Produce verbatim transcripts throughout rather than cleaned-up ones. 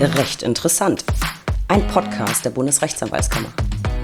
Recht interessant. Ein Podcast der Bundesrechtsanwaltskammer.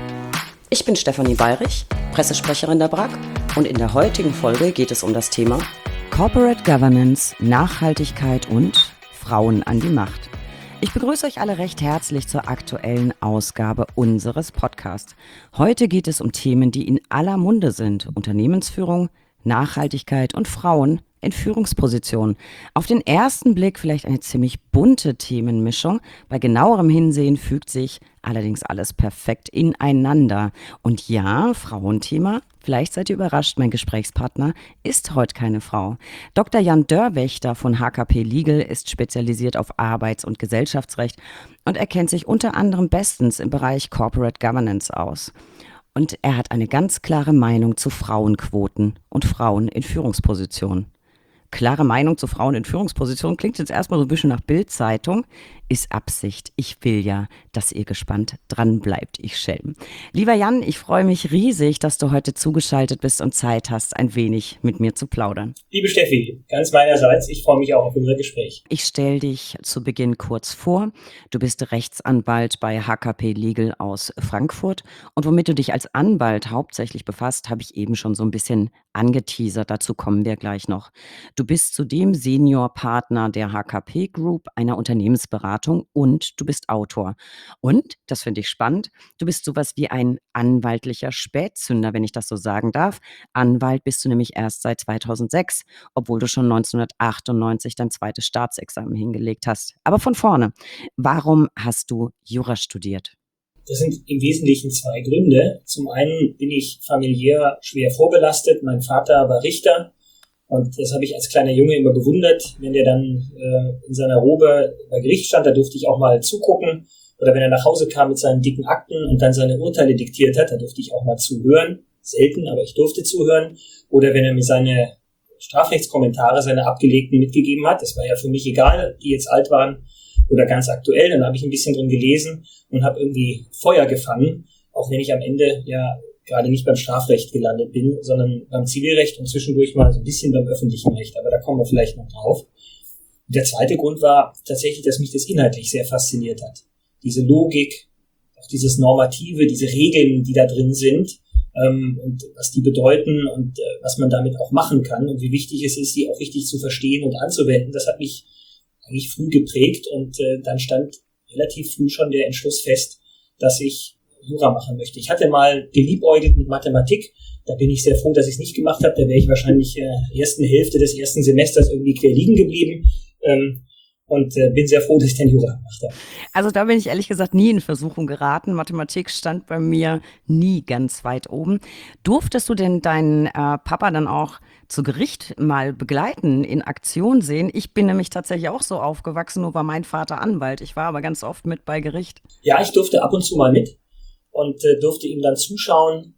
Ich bin Stefanie Bayrich, Pressesprecherin der B R A G, und in der heutigen Folge geht es um das Thema Corporate Governance, Nachhaltigkeit und Frauen an die Macht. Ich begrüße euch alle recht herzlich zur aktuellen Ausgabe unseres Podcasts. Heute geht es um Themen, die in aller Munde sind: Unternehmensführung, Nachhaltigkeit und Frauen in Führungspositionen. Auf den ersten Blick vielleicht eine ziemlich bunte Themenmischung. Bei genauerem Hinsehen fügt sich allerdings alles perfekt ineinander. Und ja, Frauenthema, vielleicht seid ihr überrascht, mein Gesprächspartner ist heute keine Frau. Doktor Jan Dörrwächter von H K P Legal ist spezialisiert auf Arbeits- und Gesellschaftsrecht und er kennt sich unter anderem bestens im Bereich Corporate Governance aus. Und er hat eine ganz klare Meinung zu Frauenquoten und Frauen in Führungspositionen. Klare Meinung zu Frauen in Führungspositionen klingt jetzt erstmal so ein bisschen nach Bild-Zeitung, ist Absicht. Ich will ja, dass ihr gespannt dran bleibt, ich Schelm. Lieber Jan, ich freue mich riesig, dass du heute zugeschaltet bist und Zeit hast, ein wenig mit mir zu plaudern. Liebe Steffi, ganz meinerseits, ich freue mich auch auf unser Gespräch. Ich stelle dich zu Beginn kurz vor. Du bist Rechtsanwalt bei H K P Legal aus Frankfurt und womit du dich als Anwalt hauptsächlich befasst, habe ich eben schon so ein bisschen angeteasert. Dazu kommen wir gleich noch. Du bist zudem Seniorpartner der H K P Group, einer Unternehmensberatung, und du bist Autor. Und, das finde ich spannend, du bist sowas wie ein anwaltlicher Spätzünder, wenn ich das so sagen darf. Anwalt bist du nämlich erst seit zweitausendsechs, obwohl du schon neunzehnhundertachtundneunzig dein zweites Staatsexamen hingelegt hast. Aber von vorne, warum hast du Jura studiert? Das sind im Wesentlichen zwei Gründe. Zum einen bin ich familiär schwer vorbelastet. Mein Vater war Richter. Und das habe ich als kleiner Junge immer bewundert, wenn der dann äh, in seiner Robe bei Gericht stand, da durfte ich auch mal zugucken. Oder wenn er nach Hause kam mit seinen dicken Akten und dann seine Urteile diktiert hat, da durfte ich auch mal zuhören. Selten, aber ich durfte zuhören. Oder wenn er mir seine Strafrechtskommentare, seine abgelegten mitgegeben hat, das war ja für mich egal, die jetzt alt waren oder ganz aktuell, dann habe ich ein bisschen drin gelesen und habe irgendwie Feuer gefangen, auch wenn ich am Ende ja gerade nicht beim Strafrecht gelandet bin, sondern beim Zivilrecht und zwischendurch mal so ein bisschen beim öffentlichen Recht. Aber da kommen wir vielleicht noch drauf. Und der zweite Grund war tatsächlich, dass mich das inhaltlich sehr fasziniert hat. Diese Logik, auch dieses Normative, diese Regeln, die da drin sind, ähm, und was die bedeuten und äh, was man damit auch machen kann und wie wichtig es ist, die auch richtig zu verstehen und anzuwenden, das hat mich eigentlich früh geprägt und äh, dann stand relativ früh schon der Entschluss fest, dass ich Jura machen möchte. Ich hatte mal geliebäugelt mit Mathematik, da bin ich sehr froh, dass ich es nicht gemacht habe, da wäre ich wahrscheinlich in äh, der ersten Hälfte des ersten Semesters irgendwie quer liegen geblieben ähm, und äh, bin sehr froh, dass ich dann Jura gemacht habe. Also da bin ich ehrlich gesagt nie in Versuchung geraten. Mathematik stand bei mir nie ganz weit oben. Durftest du denn deinen äh, Papa dann auch zu Gericht mal begleiten, in Aktion sehen? Ich bin nämlich tatsächlich auch so aufgewachsen, nur war mein Vater Anwalt. Ich war aber ganz oft mit bei Gericht. Ja, ich durfte ab und zu mal mit und äh, durfte ihm dann zuschauen.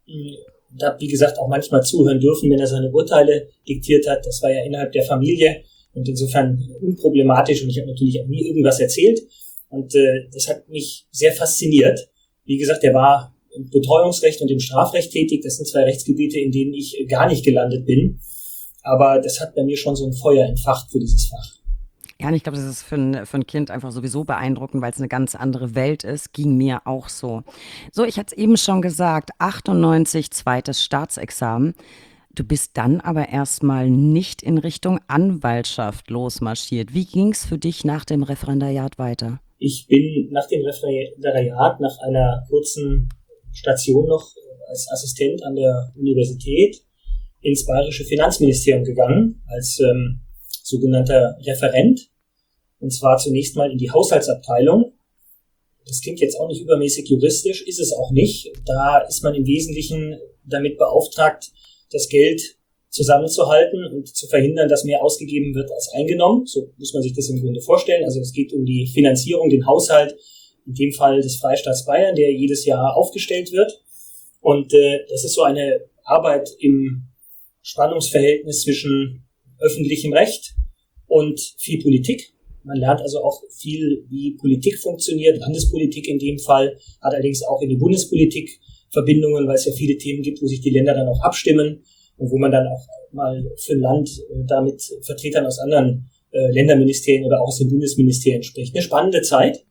Und habe, wie gesagt, auch manchmal zuhören dürfen, wenn er seine Urteile diktiert hat. Das war ja innerhalb der Familie und insofern unproblematisch und ich habe natürlich auch nie irgendwas erzählt. Und äh, das hat mich sehr fasziniert. Wie gesagt, er war im Betreuungsrecht und im Strafrecht tätig. Das sind zwei Rechtsgebiete, in denen ich gar nicht gelandet bin. Aber das hat bei mir schon so ein Feuer entfacht für dieses Fach. Ja, und ich glaube, das ist für ein, für ein Kind einfach sowieso beeindruckend, weil es eine ganz andere Welt ist. Ging mir auch so. So, ich hatte es eben schon gesagt, achtundneunzig, zweites Staatsexamen. Du bist dann aber erstmal nicht in Richtung Anwaltschaft losmarschiert. Wie ging es für dich nach dem Referendariat weiter? Ich bin nach dem Referendariat, nach einer kurzen Station noch als Assistent an der Universität ins Bayerische Finanzministerium gegangen, als ähm, sogenannter Referent. Und zwar zunächst mal in die Haushaltsabteilung. Das klingt jetzt auch nicht übermäßig juristisch, ist es auch nicht. Da ist man im Wesentlichen damit beauftragt, das Geld zusammenzuhalten und zu verhindern, dass mehr ausgegeben wird als eingenommen. So muss man sich das im Grunde vorstellen. Also es geht um die Finanzierung, den Haushalt, in dem Fall des Freistaats Bayern, der jedes Jahr aufgestellt wird. Und äh, das ist so eine Arbeit im Spannungsverhältnis zwischen öffentlichem Recht und viel Politik. Man lernt also auch viel, wie Politik funktioniert. Landespolitik in dem Fall hat allerdings auch in die Bundespolitik Verbindungen, weil es ja viele Themen gibt, wo sich die Länder dann auch abstimmen und wo man dann auch mal für ein Land äh, da mit Vertretern aus anderen äh, Länderministerien oder auch aus den Bundesministerien spricht. Eine spannende Zeit.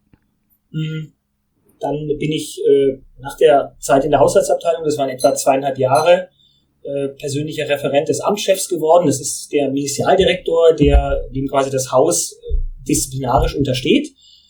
Hm. Dann bin ich äh, nach der Zeit in der Haushaltsabteilung, das waren etwa zweieinhalb Jahre, äh, persönlicher Referent des Amtschefs geworden. Das ist der Ministerialdirektor, der dem quasi das Haus äh, disziplinarisch untersteht.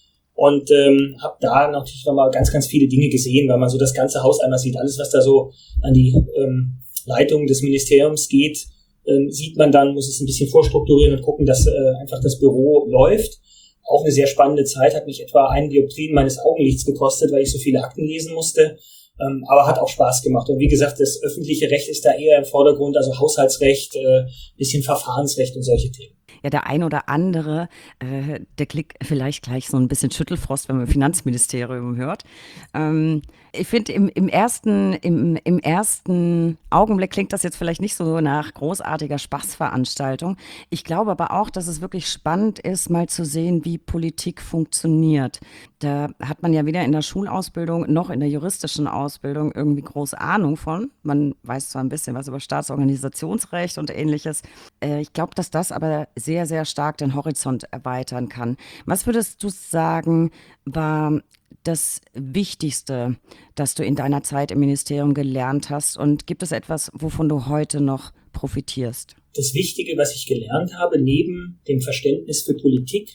Und ähm, habe da natürlich nochmal ganz, ganz viele Dinge gesehen, weil man so das ganze Haus einmal sieht. Alles, was da so an die ähm, Leitung des Ministeriums geht, ähm, sieht man dann, muss es ein bisschen vorstrukturieren und gucken, dass äh, einfach das Büro läuft. Auch eine sehr spannende Zeit, hat mich etwa ein Dioptrien meines Augenlichts gekostet, weil ich so viele Akten lesen musste, ähm, aber hat auch Spaß gemacht. Und wie gesagt, das öffentliche Recht ist da eher im Vordergrund, also Haushaltsrecht, äh, bisschen Verfahrensrecht und solche Themen. Ja, der ein oder andere, äh, der kriegt vielleicht gleich so ein bisschen Schüttelfrost, wenn man Finanzministerium hört. Ähm, ich finde, im, im, ersten, im, im ersten Augenblick klingt das jetzt vielleicht nicht so nach großartiger Spaßveranstaltung. Ich glaube aber auch, dass es wirklich spannend ist, mal zu sehen, wie Politik funktioniert. Da hat man ja weder in der Schulausbildung noch in der juristischen Ausbildung irgendwie große Ahnung von. Man weiß zwar ein bisschen was über Staatsorganisationsrecht und Ähnliches. Äh, ich glaube, dass das aber sehr, sehr stark den Horizont erweitern kann. Was würdest du sagen, war das Wichtigste, das du in deiner Zeit im Ministerium gelernt hast? Und gibt es etwas, wovon du heute noch profitierst? Das Wichtige, was ich gelernt habe, neben dem Verständnis für Politik,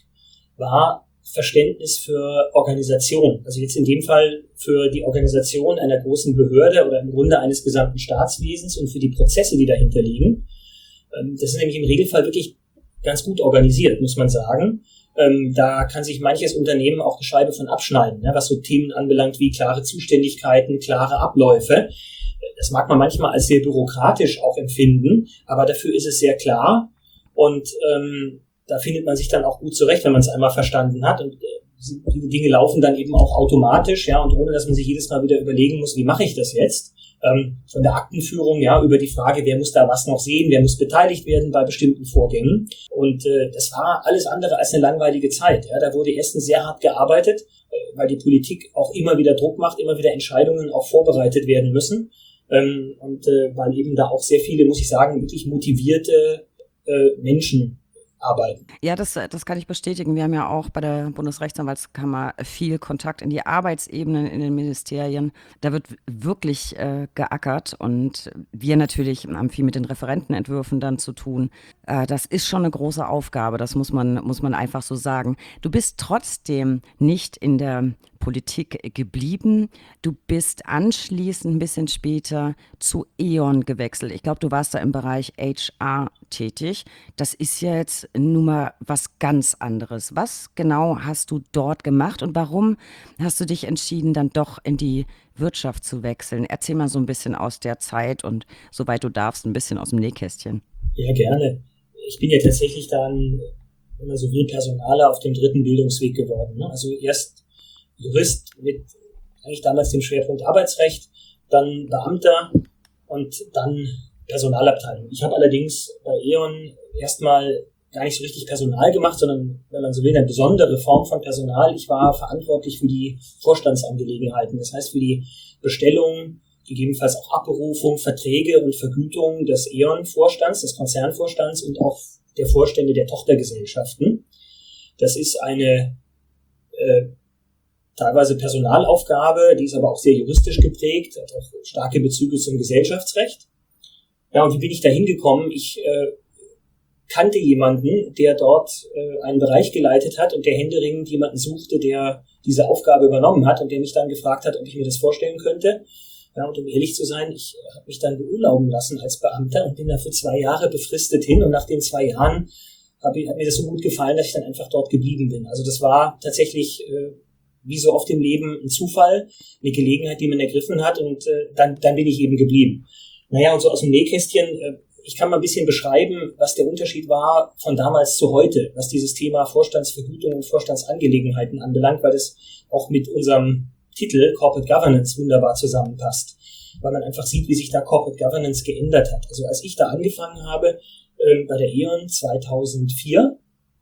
war Verständnis für Organisation. Also jetzt in dem Fall für die Organisation einer großen Behörde oder im Grunde eines gesamten Staatswesens und für die Prozesse, die dahinter liegen. Das ist nämlich im Regelfall wirklich ganz gut organisiert, muss man sagen. Ähm, da kann sich manches Unternehmen auch eine Scheibe von abschneiden, ne, was so Themen anbelangt wie klare Zuständigkeiten, klare Abläufe. Das mag man manchmal als sehr bürokratisch auch empfinden, aber dafür ist es sehr klar und ähm, da findet man sich dann auch gut zurecht, wenn man es einmal verstanden hat und äh, viele Dinge laufen dann eben auch automatisch, ja, und ohne dass man sich jedes Mal wieder überlegen muss, wie mache ich das jetzt? Ähm, von der Aktenführung, ja, über die Frage, wer muss da was noch sehen, wer muss beteiligt werden bei bestimmten Vorgängen. Und äh, das war alles andere als eine langweilige Zeit. Ja. Da wurde erstens sehr hart gearbeitet, äh, weil die Politik auch immer wieder Druck macht, immer wieder Entscheidungen auch vorbereitet werden müssen. Ähm, und äh, weil eben da auch sehr viele, muss ich sagen, wirklich motivierte äh, Menschen arbeiten. Ja, das, das kann ich bestätigen. Wir haben ja auch bei der Bundesrechtsanwaltskammer viel Kontakt in die Arbeitsebenen in den Ministerien. Da wird wirklich äh, geackert und wir natürlich haben viel mit den Referentenentwürfen dann zu tun. Äh, das ist schon eine große Aufgabe, das muss man, muss man einfach so sagen. Du bist trotzdem nicht in der Politik geblieben. Du bist anschließend ein bisschen später zu E.ON gewechselt. Ich glaube, du warst da im Bereich H R tätig. Das ist ja jetzt nun mal was ganz anderes. Was genau hast du dort gemacht und warum hast du dich entschieden, dann doch in die Wirtschaft zu wechseln? Erzähl mal so ein bisschen aus der Zeit und soweit du darfst, ein bisschen aus dem Nähkästchen. Ja, gerne. Ich bin ja tatsächlich dann, wenn man so will, Personaler auf dem dritten Bildungsweg geworden. Ne? Also erst Jurist mit eigentlich damals dem Schwerpunkt Arbeitsrecht, dann Beamter und dann Personalabteilung. Ich habe allerdings bei E.ON erstmal gar nicht so richtig Personal gemacht, sondern, wenn man so will, eine besondere Form von Personal. Ich war verantwortlich für die Vorstandsangelegenheiten, das heißt für die Bestellung, gegebenenfalls auch Abberufung, Verträge und Vergütung des E.ON-Vorstands, des Konzernvorstands und auch der Vorstände der Tochtergesellschaften. Das ist eine äh, teilweise Personalaufgabe, die ist aber auch sehr juristisch geprägt, hat auch starke Bezüge zum Gesellschaftsrecht. Ja, und wie bin ich da hingekommen? Ich äh, kannte jemanden, der dort äh, einen Bereich geleitet hat und der händeringend jemanden suchte, der diese Aufgabe übernommen hat und der mich dann gefragt hat, ob ich mir das vorstellen könnte. Ja, und um ehrlich zu sein, ich habe mich dann beurlauben lassen als Beamter und bin da für zwei Jahre befristet hin und nach den zwei Jahren hab ich, hat mir das so gut gefallen, dass ich dann einfach dort geblieben bin. Also das war tatsächlich äh, wie so oft im Leben ein Zufall, eine Gelegenheit, die man ergriffen hat und äh, dann, dann bin ich eben geblieben. Naja, und so aus dem Nähkästchen, äh, ich kann mal ein bisschen beschreiben, was der Unterschied war von damals zu heute, was dieses Thema Vorstandsvergütung und Vorstandsangelegenheiten anbelangt, weil das auch mit unserem Titel Corporate Governance wunderbar zusammenpasst, weil man einfach sieht, wie sich da Corporate Governance geändert hat. Also als ich da angefangen habe, äh, bei der E.ON zweitausendvier,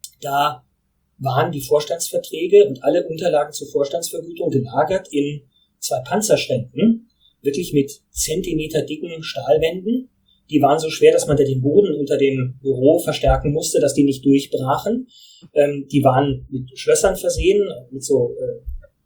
da waren die Vorstandsverträge und alle Unterlagen zur Vorstandsvergütung gelagert in zwei Panzerschränken, wirklich mit zentimeterdicken Stahlwänden. die waren so schwer, dass man da den Boden unter dem Büro verstärken musste, dass die nicht durchbrachen. Ähm, die waren mit Schlössern versehen, mit so, äh,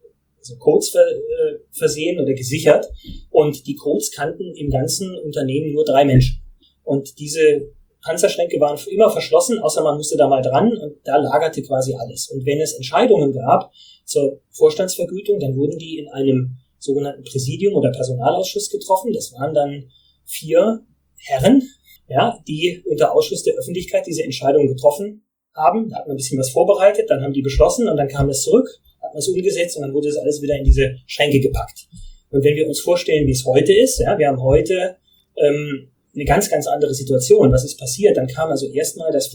so Codes ver, äh, versehen oder gesichert. Und die Codes kannten im ganzen Unternehmen nur drei Menschen. Und diese Panzerschränke waren für immer verschlossen, außer man musste da mal dran, und da lagerte quasi alles. Und wenn es Entscheidungen gab zur Vorstandsvergütung, dann wurden die in einem sogenannten Präsidium oder Personalausschuss getroffen. Das waren dann vier Herren, ja, die unter Ausschuss der Öffentlichkeit diese Entscheidungen getroffen haben. Da hat man ein bisschen was vorbereitet, dann haben die beschlossen und dann kam es zurück, hat man es umgesetzt und dann wurde das alles wieder in diese Schränke gepackt. Und wenn wir uns vorstellen, wie es heute ist, ja, wir haben heute ähm, eine ganz, ganz andere Situation. Was ist passiert? Dann kam also erstmal das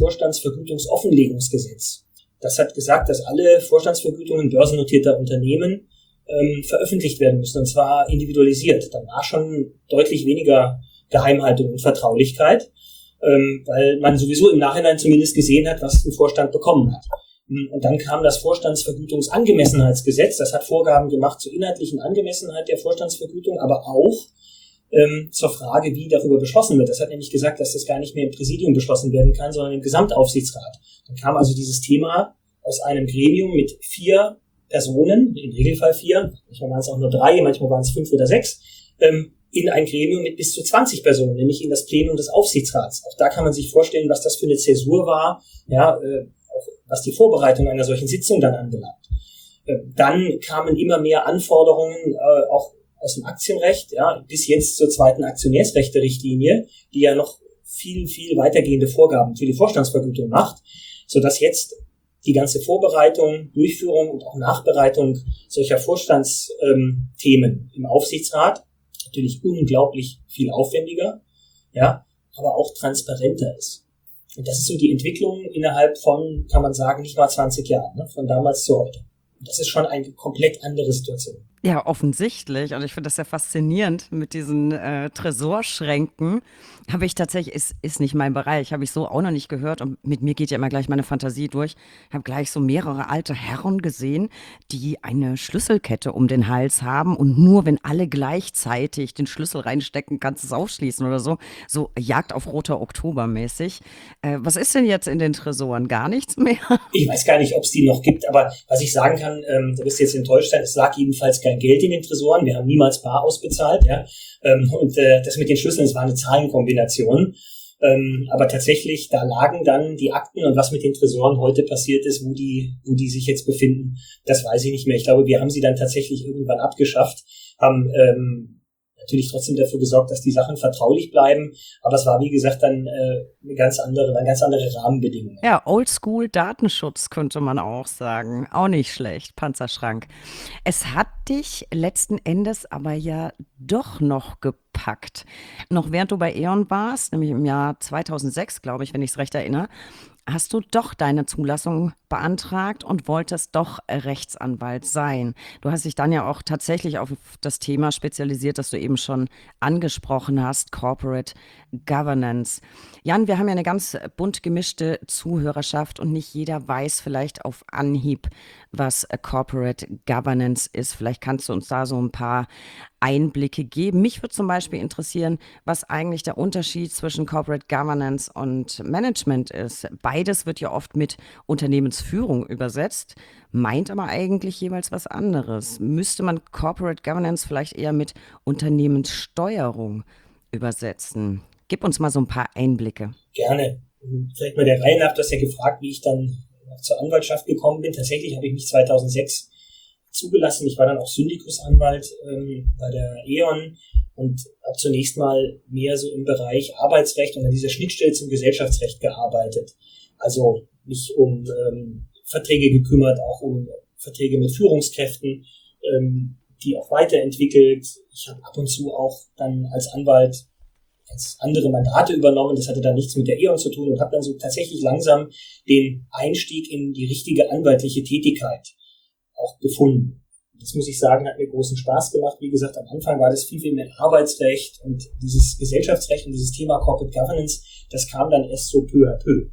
Vorstandsvergütungsoffenlegungsgesetz. Das hat gesagt, dass alle Vorstandsvergütungen börsennotierter Unternehmen ähm, veröffentlicht werden müssen, und zwar individualisiert. Dann war schon deutlich weniger Geheimhaltung und Vertraulichkeit, ähm, weil man sowieso im Nachhinein zumindest gesehen hat, was ein Vorstand bekommen hat. Und dann kam das Vorstandsvergütungsangemessenheitsgesetz. Das hat Vorgaben gemacht zur inhaltlichen Angemessenheit der Vorstandsvergütung, aber auch ähm, zur Frage, wie darüber beschlossen wird. Das hat nämlich gesagt, dass das gar nicht mehr im Präsidium beschlossen werden kann, sondern im Gesamtaufsichtsrat. Dann kam also dieses Thema aus einem Gremium mit vier Personen, im Regelfall vier, manchmal waren es auch nur drei, manchmal waren es fünf oder sechs, ähm, in ein Gremium mit bis zu zwanzig Personen, nämlich in das Plenum des Aufsichtsrats. Auch da kann man sich vorstellen, was das für eine Zäsur war, ja, äh, auch was die Vorbereitung einer solchen Sitzung dann anbelangt. Äh, dann kamen immer mehr Anforderungen, äh, auch aus dem Aktienrecht, ja, bis jetzt zur zweiten Aktionärsrechte-Richtlinie, die ja noch viel, viel weitergehende Vorgaben für die Vorstandsvergütung macht, sodass jetzt die ganze Vorbereitung, Durchführung und auch Nachbereitung solcher Vorstandsthemen ähm, im Aufsichtsrat natürlich unglaublich viel aufwendiger, ja, aber auch transparenter ist. Und das ist so die Entwicklung innerhalb von, kann man sagen, nicht mal zwanzig Jahren, ne, von damals zu heute. Und das ist schon eine komplett andere Situation. Ja, offensichtlich. Und ich finde das sehr faszinierend mit diesen äh, Tresorschränken. Habe ich tatsächlich, ist, ist nicht mein Bereich, habe ich so auch noch nicht gehört. Und mit mir geht ja immer gleich meine Fantasie durch. Ich habe gleich so mehrere alte Herren gesehen, die eine Schlüsselkette um den Hals haben. Und nur wenn alle gleichzeitig den Schlüssel reinstecken, kannst du es aufschließen oder so. So Jagd auf roter Oktober mäßig. Äh, was ist denn jetzt in den Tresoren? Gar nichts mehr? Ich weiß gar nicht, ob es die noch gibt. Aber was ich sagen kann, ähm, du wirst jetzt enttäuscht sein, es lag jedenfalls kein Geld in den Tresoren. Wir haben niemals bar ausbezahlt, ja. Ähm, und äh, das mit den Schlüsseln, das war eine Zahlenkombination. Ähm, aber tatsächlich, da lagen dann die Akten, und was mit den Tresoren heute passiert ist, wo die, wo die sich jetzt befinden, das weiß ich nicht mehr. Ich glaube, wir haben sie dann tatsächlich irgendwann abgeschafft, haben ähm, natürlich trotzdem dafür gesorgt, dass die Sachen vertraulich bleiben. Aber es war, wie gesagt, dann äh, eine ganz andere, eine ganz andere Rahmenbedingung. Ja, Oldschool-Datenschutz könnte man auch sagen. Auch nicht schlecht, Panzerschrank. Es hat dich letzten Endes aber ja doch noch gepackt. Noch während du bei E.ON warst, nämlich im Jahr zweitausendsechs, glaube ich, wenn ich es recht erinnere, hast du doch deine Zulassung beantragt und wolltest doch Rechtsanwalt sein. Du hast dich dann ja auch tatsächlich auf das Thema spezialisiert, das du eben schon angesprochen hast, Corporate Governance. Jan, wir haben ja eine ganz bunt gemischte Zuhörerschaft und nicht jeder weiß vielleicht auf Anhieb, was Corporate Governance ist. Vielleicht kannst du uns da so ein paar Einblicke geben. Mich würde zum Beispiel interessieren, was eigentlich der Unterschied zwischen Corporate Governance und Management ist. Beides wird ja oft mit Unternehmensführung übersetzt, meint aber eigentlich jeweils was anderes. Müsste man Corporate Governance vielleicht eher mit Unternehmenssteuerung übersetzen? Gib uns mal so ein paar Einblicke. Gerne. Vielleicht mal der Reihe nach, du hast ja gefragt, wie ich dann zur Anwaltschaft gekommen bin. Tatsächlich habe ich mich zweitausendsechs zugelassen. Ich war dann auch Syndikusanwalt ähm, bei der E.ON und habe zunächst mal mehr so im Bereich Arbeitsrecht und an dieser Schnittstelle zum Gesellschaftsrecht gearbeitet. Also mich um ähm, Verträge gekümmert, auch um Verträge mit Führungskräften, ähm, die auch weiterentwickelt. Ich habe ab und zu auch dann als Anwalt ganz andere Mandate übernommen. Das hatte dann nichts mit der E.ON zu tun und habe dann so tatsächlich langsam den Einstieg in die richtige anwaltliche Tätigkeit auch gefunden. Das muss ich sagen, hat mir großen Spaß gemacht. Wie gesagt, am Anfang war das viel, viel mehr Arbeitsrecht und dieses Gesellschaftsrecht und dieses Thema Corporate Governance, das kam dann erst so peu à peu.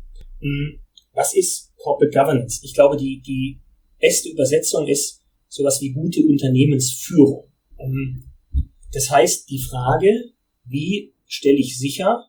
Was ist Corporate Governance? Ich glaube, die, die beste Übersetzung ist sowas wie gute Unternehmensführung. Das heißt, die Frage, wie stelle ich sicher,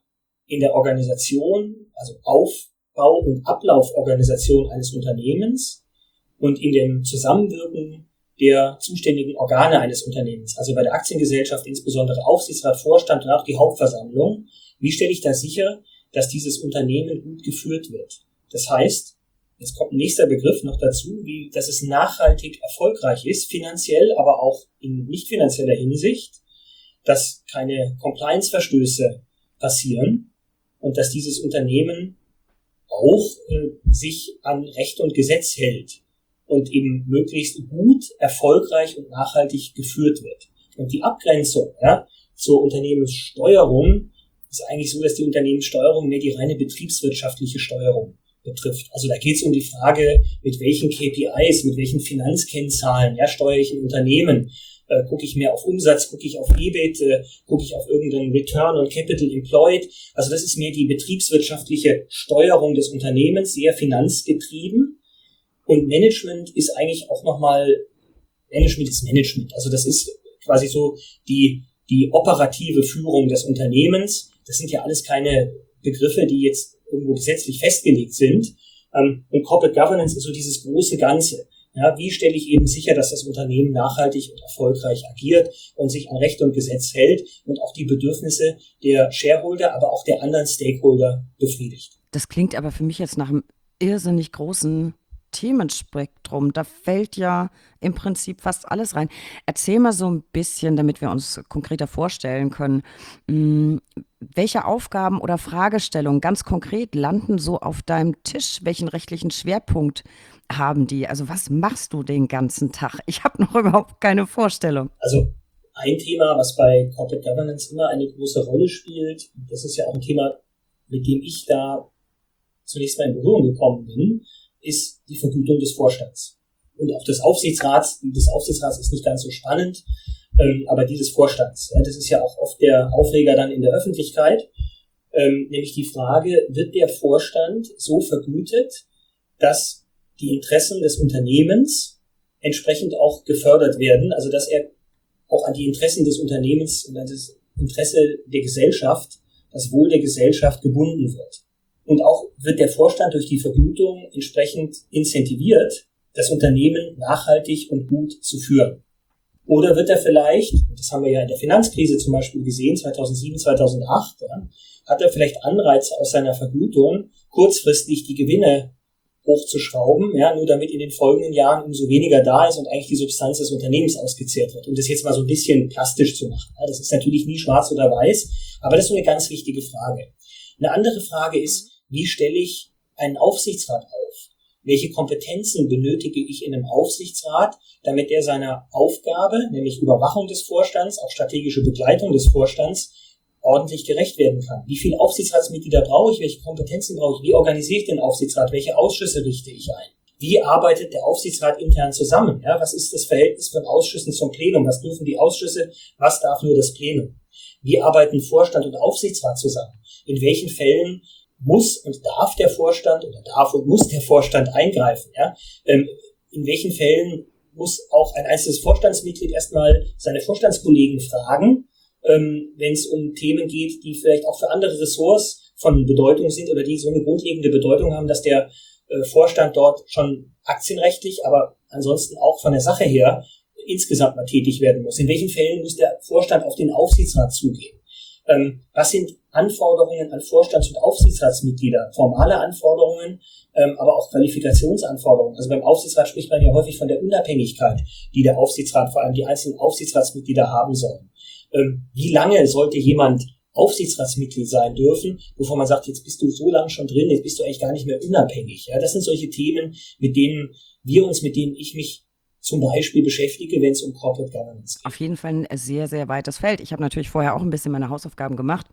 in der Organisation, also Aufbau- und Ablauforganisation eines Unternehmens und in dem Zusammenwirken der zuständigen Organe eines Unternehmens, also bei der Aktiengesellschaft insbesondere Aufsichtsrat, Vorstand und auch die Hauptversammlung. Wie stelle ich da sicher, dass dieses Unternehmen gut geführt wird? Das heißt, jetzt kommt ein nächster Begriff noch dazu, wie, dass es nachhaltig erfolgreich ist, finanziell, aber auch in nicht finanzieller Hinsicht, dass keine Compliance-Verstöße passieren und dass dieses Unternehmen auch äh, sich an Recht und Gesetz hält und eben möglichst gut, erfolgreich und nachhaltig geführt wird. Und die Abgrenzung ja, zur Unternehmenssteuerung ist eigentlich so, dass die Unternehmenssteuerung mehr die reine betriebswirtschaftliche Steuerung betrifft. Also da geht es um die Frage, mit welchen K P Is, mit welchen Finanzkennzahlen ja, steuere ich ein Unternehmen. Äh, gucke ich mehr auf Umsatz, gucke ich auf E B I T, äh, gucke ich auf irgendeinen Return on Capital Employed. Also das ist mehr die betriebswirtschaftliche Steuerung des Unternehmens, sehr finanzgetrieben. Und Management ist eigentlich auch nochmal, Management ist Management. Also das ist quasi so die, die operative Führung des Unternehmens. Das sind ja alles keine Begriffe, die jetzt irgendwo gesetzlich festgelegt sind. Und Corporate Governance ist so dieses große Ganze. Ja, wie stelle ich eben sicher, dass das Unternehmen nachhaltig und erfolgreich agiert und sich an Recht und Gesetz hält und auch die Bedürfnisse der Shareholder, aber auch der anderen Stakeholder befriedigt? Das klingt aber für mich jetzt nach einem irrsinnig großen Themenspektrum. Da fällt ja im Prinzip fast alles rein. Erzähl mal so ein bisschen, damit wir uns konkreter vorstellen können, mh, welche Aufgaben oder Fragestellungen ganz konkret landen so auf deinem Tisch? Welchen rechtlichen Schwerpunkt haben die? Also was machst du den ganzen Tag? Ich habe noch überhaupt keine Vorstellung. Also ein Thema, was bei Corporate Governance immer eine große Rolle spielt, das ist ja auch ein Thema, mit dem ich da zunächst mal in Berührung gekommen bin, ist die Vergütung des Vorstands. Und auch des Aufsichtsrats. Die des Aufsichtsrats ist nicht ganz so spannend, ähm, aber die des Vorstands. Ja, das ist ja auch oft der Aufreger dann in der Öffentlichkeit. Ähm, nämlich die Frage, wird der Vorstand so vergütet, dass die Interessen des Unternehmens entsprechend auch gefördert werden, also dass er auch an die Interessen des Unternehmens und an das Interesse der Gesellschaft, das Wohl der Gesellschaft gebunden wird. Und auch wird der Vorstand durch die Vergütung entsprechend incentiviert, das Unternehmen nachhaltig und gut zu führen. Oder wird er vielleicht, das haben wir ja in der Finanzkrise zum Beispiel gesehen, zweitausendsieben, zweitausendacht, ja, hat er vielleicht Anreize aus seiner Vergütung, kurzfristig die Gewinne hochzuschrauben, ja, nur damit in den folgenden Jahren umso weniger da ist und eigentlich die Substanz des Unternehmens ausgezehrt wird. Um das jetzt mal so ein bisschen plastisch zu machen. Ja, das ist natürlich nie schwarz oder weiß, aber das ist so eine ganz wichtige Frage. Eine andere Frage ist, wie stelle ich einen Aufsichtsrat auf? Welche Kompetenzen benötige ich in einem Aufsichtsrat, damit er seiner Aufgabe, nämlich Überwachung des Vorstands, auch strategische Begleitung des Vorstands, ordentlich gerecht werden kann? Wie viele Aufsichtsratsmitglieder brauche ich? Welche Kompetenzen brauche ich? Wie organisiere ich den Aufsichtsrat? Welche Ausschüsse richte ich ein? Wie arbeitet der Aufsichtsrat intern zusammen? Ja, was ist das Verhältnis von Ausschüssen zum Plenum? Was dürfen die Ausschüsse? Was darf nur das Plenum? Wie arbeiten Vorstand und Aufsichtsrat zusammen? In welchen Fällen muss und darf der Vorstand oder darf und muss der Vorstand eingreifen? Ja? Ähm, in welchen Fällen muss auch ein einzelnes Vorstandsmitglied erstmal seine Vorstandskollegen fragen, ähm, wenn es um Themen geht, die vielleicht auch für andere Ressorts von Bedeutung sind oder die so eine grundlegende Bedeutung haben, dass der äh, Vorstand dort schon aktienrechtlich, aber ansonsten auch von der Sache her insgesamt mal tätig werden muss. In welchen Fällen muss der Vorstand auf den Aufsichtsrat zugehen? Ähm, was sind Anforderungen an Vorstands- und Aufsichtsratsmitglieder? Formale Anforderungen, ähm, aber auch Qualifikationsanforderungen. Also beim Aufsichtsrat spricht man ja häufig von der Unabhängigkeit, die der Aufsichtsrat, vor allem die einzelnen Aufsichtsratsmitglieder haben sollen. Ähm, wie lange sollte jemand Aufsichtsratsmitglied sein dürfen, bevor man sagt, jetzt bist du so lange schon drin, jetzt bist du eigentlich gar nicht mehr unabhängig. Ja, das sind solche Themen, mit denen wir uns, mit denen ich mich zum Beispiel beschäftige, wenn es um Corporate Governance geht. Auf jeden Fall ein sehr, sehr weites Feld. Ich habe natürlich vorher auch ein bisschen meine Hausaufgaben gemacht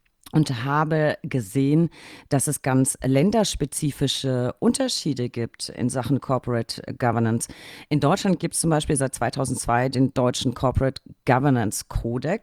und habe gesehen, dass es ganz länderspezifische Unterschiede gibt in Sachen Corporate Governance. In Deutschland gibt es zum Beispiel seit zweitausendzwei den deutschen Corporate Governance Kodex.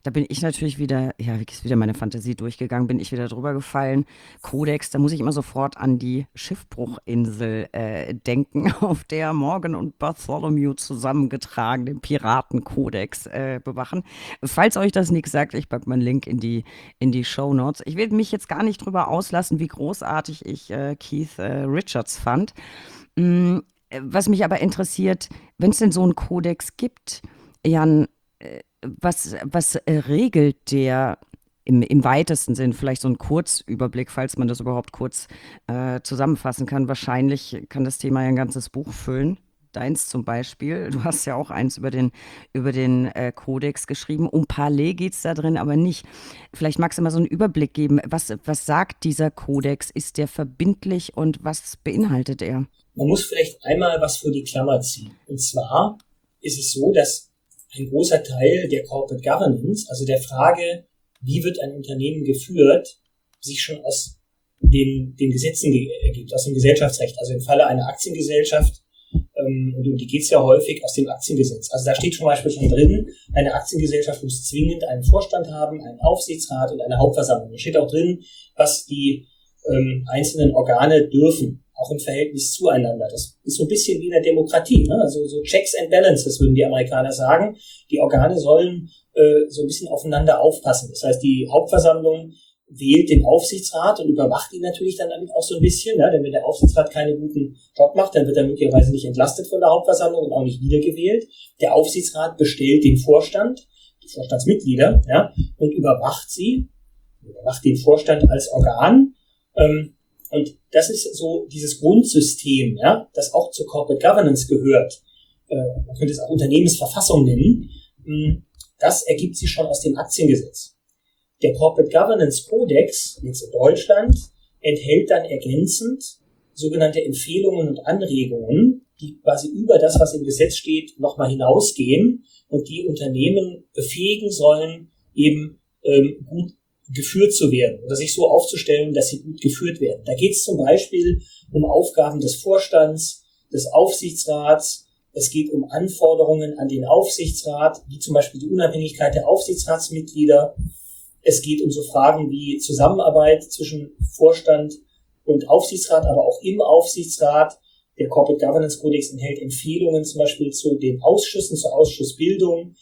Da bin ich natürlich wieder, ja, wie ist wieder meine Fantasie durchgegangen, bin ich wieder drüber gefallen. Kodex, da muss ich immer sofort an die Schiffbruchinsel äh, denken, auf der Morgan und Bartholomew zusammengetragen den Piratenkodex äh, bewachen. Falls euch das nichts sagt, ich packe mal einen Link in die, in die Shownotes. Ich will mich jetzt gar nicht drüber auslassen, wie großartig ich äh, Keith äh, Richards fand. Mm, was mich aber interessiert, wenn es denn so einen Kodex gibt, Jan, äh, was, was äh, regelt der im, im weitesten Sinn? Vielleicht so ein Kurzüberblick, falls man das überhaupt kurz äh, zusammenfassen kann. Wahrscheinlich kann das Thema ja ein ganzes Buch füllen. Deins zum Beispiel. Du hast ja auch eins über den, über den äh, Kodex geschrieben. Um Parley geht es da drin aber nicht. Vielleicht magst du mal so einen Überblick geben. Was, was sagt dieser Kodex? Ist der verbindlich und was beinhaltet er? Man muss vielleicht einmal was vor die Klammer ziehen. Und zwar ist es so, dass ein großer Teil der Corporate Governance, also der Frage, wie wird ein Unternehmen geführt, sich schon aus den, den Gesetzen ergibt, aus dem Gesellschaftsrecht. Also im Falle einer Aktiengesellschaft, ähm, und um die geht es ja häufig, aus dem Aktiengesetz. Also da steht zum Beispiel schon drin, eine Aktiengesellschaft muss zwingend einen Vorstand haben, einen Aufsichtsrat und eine Hauptversammlung. Da steht auch drin, was die ähm, einzelnen Organe dürfen, auch im Verhältnis zueinander. Das ist so ein bisschen wie in der Demokratie, ne? Also so Checks and Balances, würden die Amerikaner sagen. Die Organe sollen äh, so ein bisschen aufeinander aufpassen. Das heißt, die Hauptversammlung wählt den Aufsichtsrat und überwacht ihn natürlich dann auch so ein bisschen, ne? Denn wenn der Aufsichtsrat keinen guten Job macht, dann wird er möglicherweise nicht entlastet von der Hauptversammlung und auch nicht wiedergewählt. Der Aufsichtsrat bestellt den Vorstand, die Vorstandsmitglieder, ja, und überwacht sie, überwacht den Vorstand als Organ. Ähm, Und das ist so dieses Grundsystem, ja, das auch zur Corporate Governance gehört. Äh, man könnte es auch Unternehmensverfassung nennen. Das ergibt sich schon aus dem Aktiengesetz. Der Corporate Governance Kodex, jetzt in Deutschland, enthält dann ergänzend sogenannte Empfehlungen und Anregungen, die quasi über das, was im Gesetz steht, nochmal hinausgehen und die Unternehmen befähigen sollen, eben ähm, gut geführt zu werden oder sich so aufzustellen, dass sie gut geführt werden. Da geht es zum Beispiel um Aufgaben des Vorstands, des Aufsichtsrats. Es geht um Anforderungen an den Aufsichtsrat, wie zum Beispiel die Unabhängigkeit der Aufsichtsratsmitglieder. Es geht um so Fragen wie Zusammenarbeit zwischen Vorstand und Aufsichtsrat, aber auch im Aufsichtsrat. Der Corporate Governance Codex enthält Empfehlungen zum Beispiel zu den Ausschüssen, zur Ausschussbildung,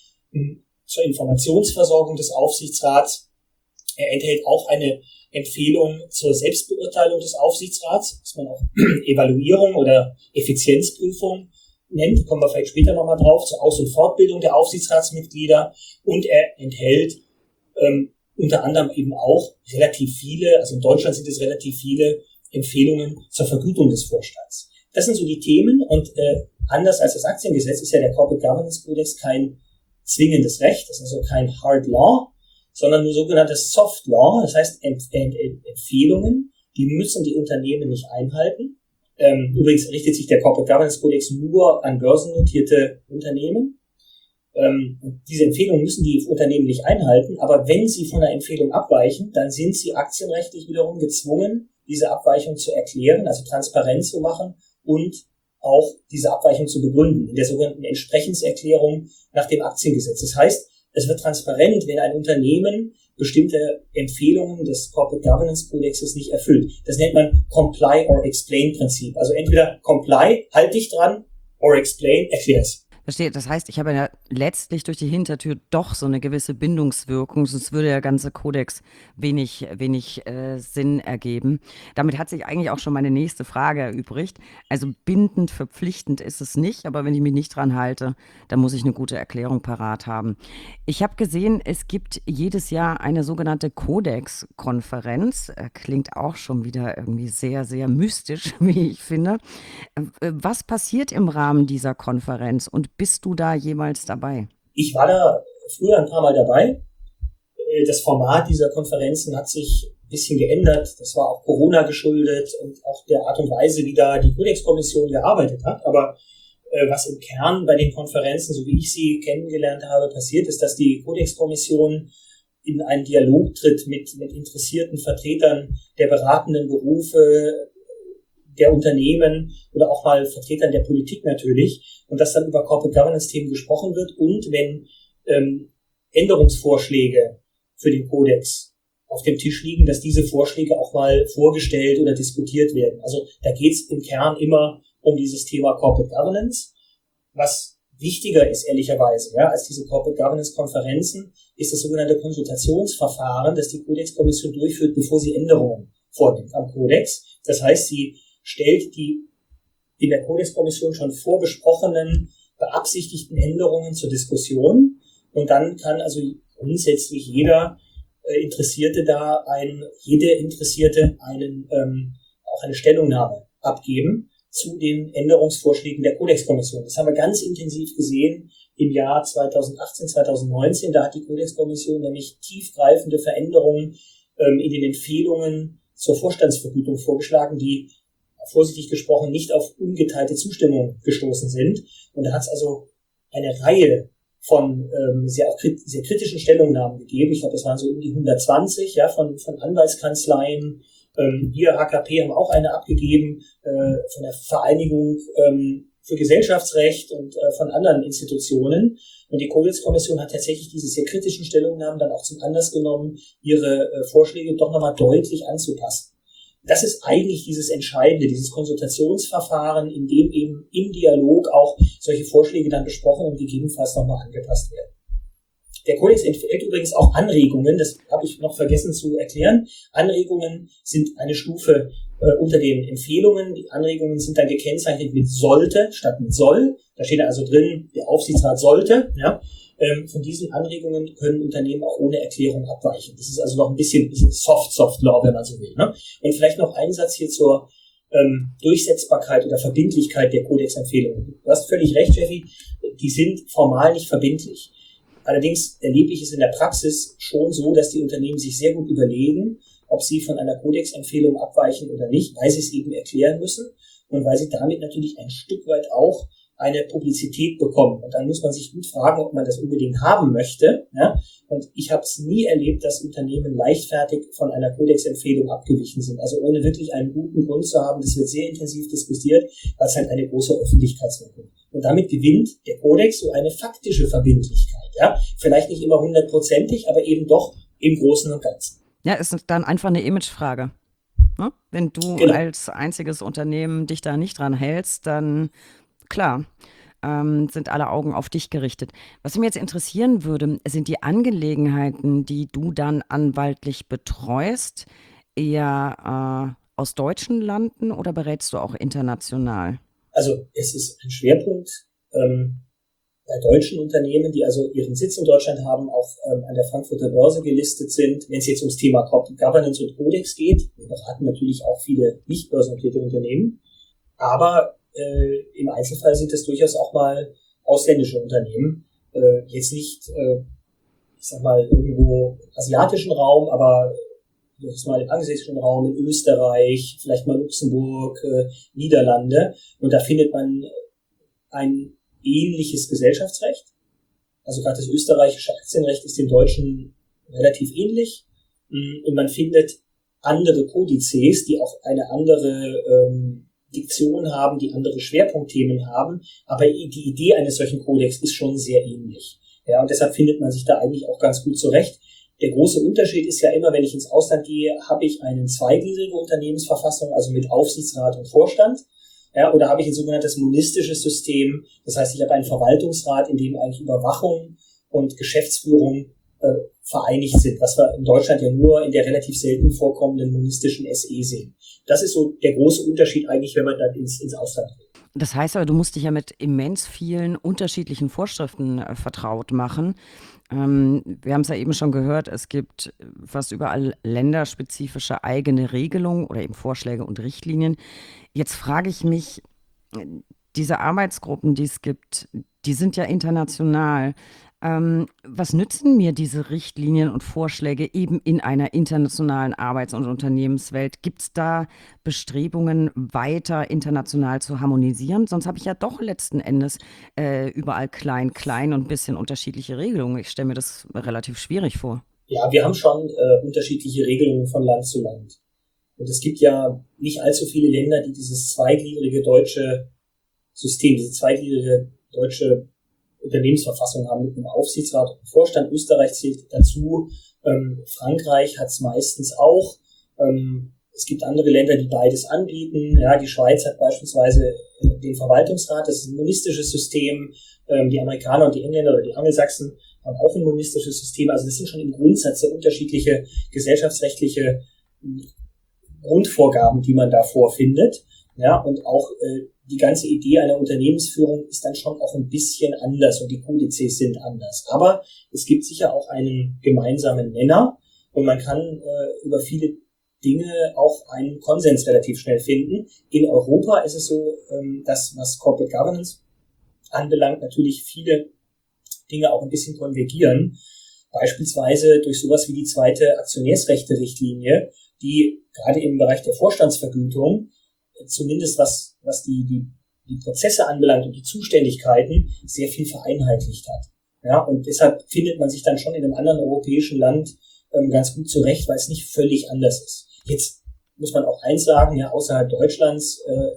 zur Informationsversorgung des Aufsichtsrats. Er enthält auch eine Empfehlung zur Selbstbeurteilung des Aufsichtsrats, was man auch Evaluierung oder Effizienzprüfung nennt. Da kommen wir vielleicht später nochmal drauf, zur Aus- und Fortbildung der Aufsichtsratsmitglieder. Und er enthält ähm, unter anderem eben auch relativ viele, also in Deutschland sind es relativ viele Empfehlungen zur Vergütung des Vorstands. Das sind so die Themen und äh, anders als das Aktiengesetz ist ja der Corporate Governance Codex kein zwingendes Recht, das ist also kein Hard Law, sondern nur sogenanntes Soft Law, das heißt Empf- Empf- Empfehlungen, die müssen die Unternehmen nicht einhalten. Ähm, übrigens richtet sich der Corporate Governance Codex nur an börsennotierte Unternehmen. Ähm, diese Empfehlungen müssen die Unternehmen nicht einhalten, aber wenn sie von der Empfehlung abweichen, dann sind sie aktienrechtlich wiederum gezwungen, diese Abweichung zu erklären, also transparent zu machen und auch diese Abweichung zu begründen, in der sogenannten Entsprechenserklärung nach dem Aktiengesetz. Das heißt, es wird transparent, wenn ein Unternehmen bestimmte Empfehlungen des Corporate Governance Codexes nicht erfüllt. Das nennt man Comply or Explain Prinzip. Also entweder Comply, halt dich dran, or Explain, erklär's. Verstehe, das heißt, ich habe ja letztlich durch die Hintertür doch so eine gewisse Bindungswirkung, sonst würde der ganze Kodex wenig, wenig äh, Sinn ergeben. Damit hat sich eigentlich auch schon meine nächste Frage erübrigt. Also bindend, verpflichtend ist es nicht, aber wenn ich mich nicht dran halte, dann muss ich eine gute Erklärung parat haben. Ich habe gesehen, es gibt jedes Jahr eine sogenannte Kodex-Konferenz. Äh, klingt auch schon wieder irgendwie sehr, sehr mystisch, wie ich finde. Äh, was passiert im Rahmen dieser Konferenz und bist du da jemals dabei? Ich war da früher ein paar Mal dabei. Das Format dieser Konferenzen hat sich ein bisschen geändert. Das war auch Corona geschuldet und auch der Art und Weise, wie da die Kodex-Kommission gearbeitet hat. Aber äh, was im Kern bei den Konferenzen, so wie ich sie kennengelernt habe, passiert ist, dass die Kodex-Kommission in einen Dialog tritt mit, mit interessierten Vertretern der beratenden Berufe, der Unternehmen oder auch mal Vertretern der Politik natürlich und dass dann über Corporate Governance Themen gesprochen wird und wenn ähm, Änderungsvorschläge für den Kodex auf dem Tisch liegen, dass diese Vorschläge auch mal vorgestellt oder diskutiert werden. Also da geht es im Kern immer um dieses Thema Corporate Governance. Was wichtiger ist, ehrlicherweise, ja, als diese Corporate Governance Konferenzen, ist das sogenannte Konsultationsverfahren, das die Kodex-Kommission durchführt, bevor sie Änderungen vornimmt am Kodex. Das heißt, sie stellt die in der Kodex-Kommission schon vorbesprochenen, beabsichtigten Änderungen zur Diskussion, und dann kann also grundsätzlich jeder äh, Interessierte da ein, jede Interessierte einen, ähm, auch eine Stellungnahme abgeben zu den Änderungsvorschlägen der Kodex-Kommission. Das haben wir ganz intensiv gesehen im Jahr zweitausendachtzehn, zweitausendneunzehn. Da hat die Kodex-Kommission nämlich tiefgreifende Veränderungen ähm, in den Empfehlungen zur Vorstandsvergütung vorgeschlagen, die, vorsichtig gesprochen, nicht auf ungeteilte Zustimmung gestoßen sind. Und da hat es also eine Reihe von ähm, sehr, auch krit- sehr kritischen Stellungnahmen gegeben. Ich glaube, das waren so um die hundertzwanzig, ja, von, von Anwaltskanzleien. Ähm, wir, H K P, haben auch eine abgegeben, äh, von der Vereinigung ähm, für Gesellschaftsrecht und äh, von anderen Institutionen. Und die Kodex-Kommission hat tatsächlich diese sehr kritischen Stellungnahmen dann auch zum Anlass genommen, ihre äh, Vorschläge doch nochmal deutlich anzupassen. Das ist eigentlich dieses Entscheidende, dieses Konsultationsverfahren, in dem eben im Dialog auch solche Vorschläge dann besprochen und gegebenenfalls nochmal angepasst werden. Der Kodex enthält übrigens auch Anregungen, das habe ich noch vergessen zu erklären. Anregungen sind eine Stufe äh, unter den Empfehlungen. Die Anregungen sind dann gekennzeichnet mit sollte statt mit soll. Da steht also drin, der Aufsichtsrat sollte. Ja. Ähm, von diesen Anregungen können Unternehmen auch ohne Erklärung abweichen. Das ist also noch ein bisschen, bisschen Soft, Soft Law, wenn man so will. Ne? Und vielleicht noch ein Satz hier zur ähm, Durchsetzbarkeit oder Verbindlichkeit der Kodex-Empfehlungen. Du hast völlig recht, Steffi, die sind formal nicht verbindlich. Allerdings erlebe ich es in der Praxis schon so, dass die Unternehmen sich sehr gut überlegen, ob sie von einer Kodex-Empfehlung abweichen oder nicht, weil sie es eben erklären müssen und weil sie damit natürlich ein Stück weit auch eine Publizität bekommen. Und dann muss man sich gut fragen, ob man das unbedingt haben möchte. Ja? Und ich habe es nie erlebt, dass Unternehmen leichtfertig von einer Kodex-Empfehlung abgewichen sind. Also ohne wirklich einen guten Grund zu haben. Das wird sehr intensiv diskutiert, weil es halt eine große Öffentlichkeitswirkung. Und damit gewinnt der Kodex so eine faktische Verbindlichkeit. Ja? Vielleicht nicht immer hundertprozentig, aber eben doch im Großen und Ganzen. Ja, ist dann einfach eine Imagefrage. Ne? Wenn du Genau. als einziges Unternehmen dich da nicht dran hältst, dann klar, ähm, sind alle Augen auf dich gerichtet. Was mich jetzt interessieren würde, sind die Angelegenheiten, die du dann anwaltlich betreust, eher äh, aus deutschen Landen oder berätst du auch international? Also es ist ein Schwerpunkt ähm, bei deutschen Unternehmen, die also ihren Sitz in Deutschland haben, auch ähm, an der Frankfurter Börse gelistet sind. Wenn es jetzt ums Thema Corporate Governance und Kodex geht, wir beraten natürlich auch viele nicht börsennotierte Unternehmen, aber Äh, im Einzelfall sind es durchaus auch mal ausländische Unternehmen. Äh, jetzt nicht, äh, ich sag mal, irgendwo im asiatischen Raum, aber jetzt mal im angelsächsischen Raum, in Österreich, vielleicht mal Luxemburg, äh, Niederlande. Und da findet man ein ähnliches Gesellschaftsrecht. Also gerade das österreichische Aktienrecht ist dem deutschen relativ ähnlich. Und man findet andere Kodizes, die auch eine andere ähm, Diktion haben, die andere Schwerpunktthemen haben, aber die Idee eines solchen Kodex ist schon sehr ähnlich. Ja, und deshalb findet man sich da eigentlich auch ganz gut zurecht. Der große Unterschied ist ja immer, wenn ich ins Ausland gehe, habe ich eine zweigliedrige Unternehmensverfassung, also mit Aufsichtsrat und Vorstand, ja, oder habe ich ein sogenanntes monistisches System, das heißt, ich habe einen Verwaltungsrat, in dem eigentlich Überwachung und Geschäftsführung äh, vereinigt sind, was wir in Deutschland ja nur in der relativ selten vorkommenden monistischen S E sehen. Das ist so der große Unterschied eigentlich, wenn man dann ins, ins Ausland geht. Das heißt aber, du musst dich ja mit immens vielen unterschiedlichen Vorschriften äh, vertraut machen. Ähm, wir haben es ja eben schon gehört, es gibt fast überall länderspezifische eigene Regelungen oder eben Vorschläge und Richtlinien. Jetzt frage ich mich, diese Arbeitsgruppen, die es gibt, die sind ja international. Ähm, was nützen mir diese Richtlinien und Vorschläge eben in einer internationalen Arbeits- und Unternehmenswelt? Gibt es da Bestrebungen, weiter international zu harmonisieren? Sonst habe ich ja doch letzten Endes äh, überall klein, klein und ein bisschen unterschiedliche Regelungen. Ich stelle mir das relativ schwierig vor. Ja, wir haben schon äh, unterschiedliche Regelungen von Land zu Land. Und es gibt ja nicht allzu viele Länder, die dieses zweigliedrige deutsche System, diese zweigliedrige deutsche Unternehmensverfassung haben mit einem Aufsichtsrat und einem Vorstand. Österreich zählt dazu. Ähm, Frankreich hat es meistens auch. Ähm, es gibt andere Länder, die beides anbieten. Ja, die Schweiz hat beispielsweise äh, den Verwaltungsrat. Das ist ein monistisches System. Ähm, die Amerikaner und die Engländer oder die Angelsachsen haben auch ein monistisches System. Also das sind schon im Grundsatz sehr unterschiedliche gesellschaftsrechtliche Grundvorgaben, die man da vorfindet. Ja, und auch äh, die ganze Idee einer Unternehmensführung ist dann schon auch ein bisschen anders und die Kodizes sind anders. Aber es gibt sicher auch einen gemeinsamen Nenner und man kann äh, über viele Dinge auch einen Konsens relativ schnell finden. In Europa ist es so, ähm, dass was Corporate Governance anbelangt, natürlich viele Dinge auch ein bisschen konvergieren. Beispielsweise durch sowas wie die zweite Aktionärsrechte-Richtlinie, die gerade im Bereich der Vorstandsvergütung zumindest was, was die, die, die Prozesse anbelangt und die Zuständigkeiten sehr viel vereinheitlicht hat. Ja, und deshalb findet man sich dann schon in einem anderen europäischen Land ähm, ganz gut zurecht, weil es nicht völlig anders ist. Jetzt muss man auch eins sagen, ja, außerhalb Deutschlands äh,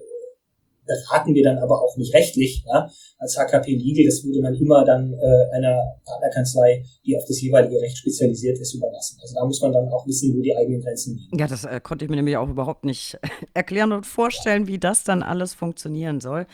beraten wir dann aber auch nicht rechtlich, ja, als H K P Legal, das würde man immer dann äh, einer Partnerkanzlei, die auf das jeweilige Recht spezialisiert ist, überlassen. Also da muss man dann auch wissen, wo die eigenen Grenzen liegen. Ja, das äh, konnte ich mir nämlich auch überhaupt nicht erklären und vorstellen, wie das dann alles funktionieren soll.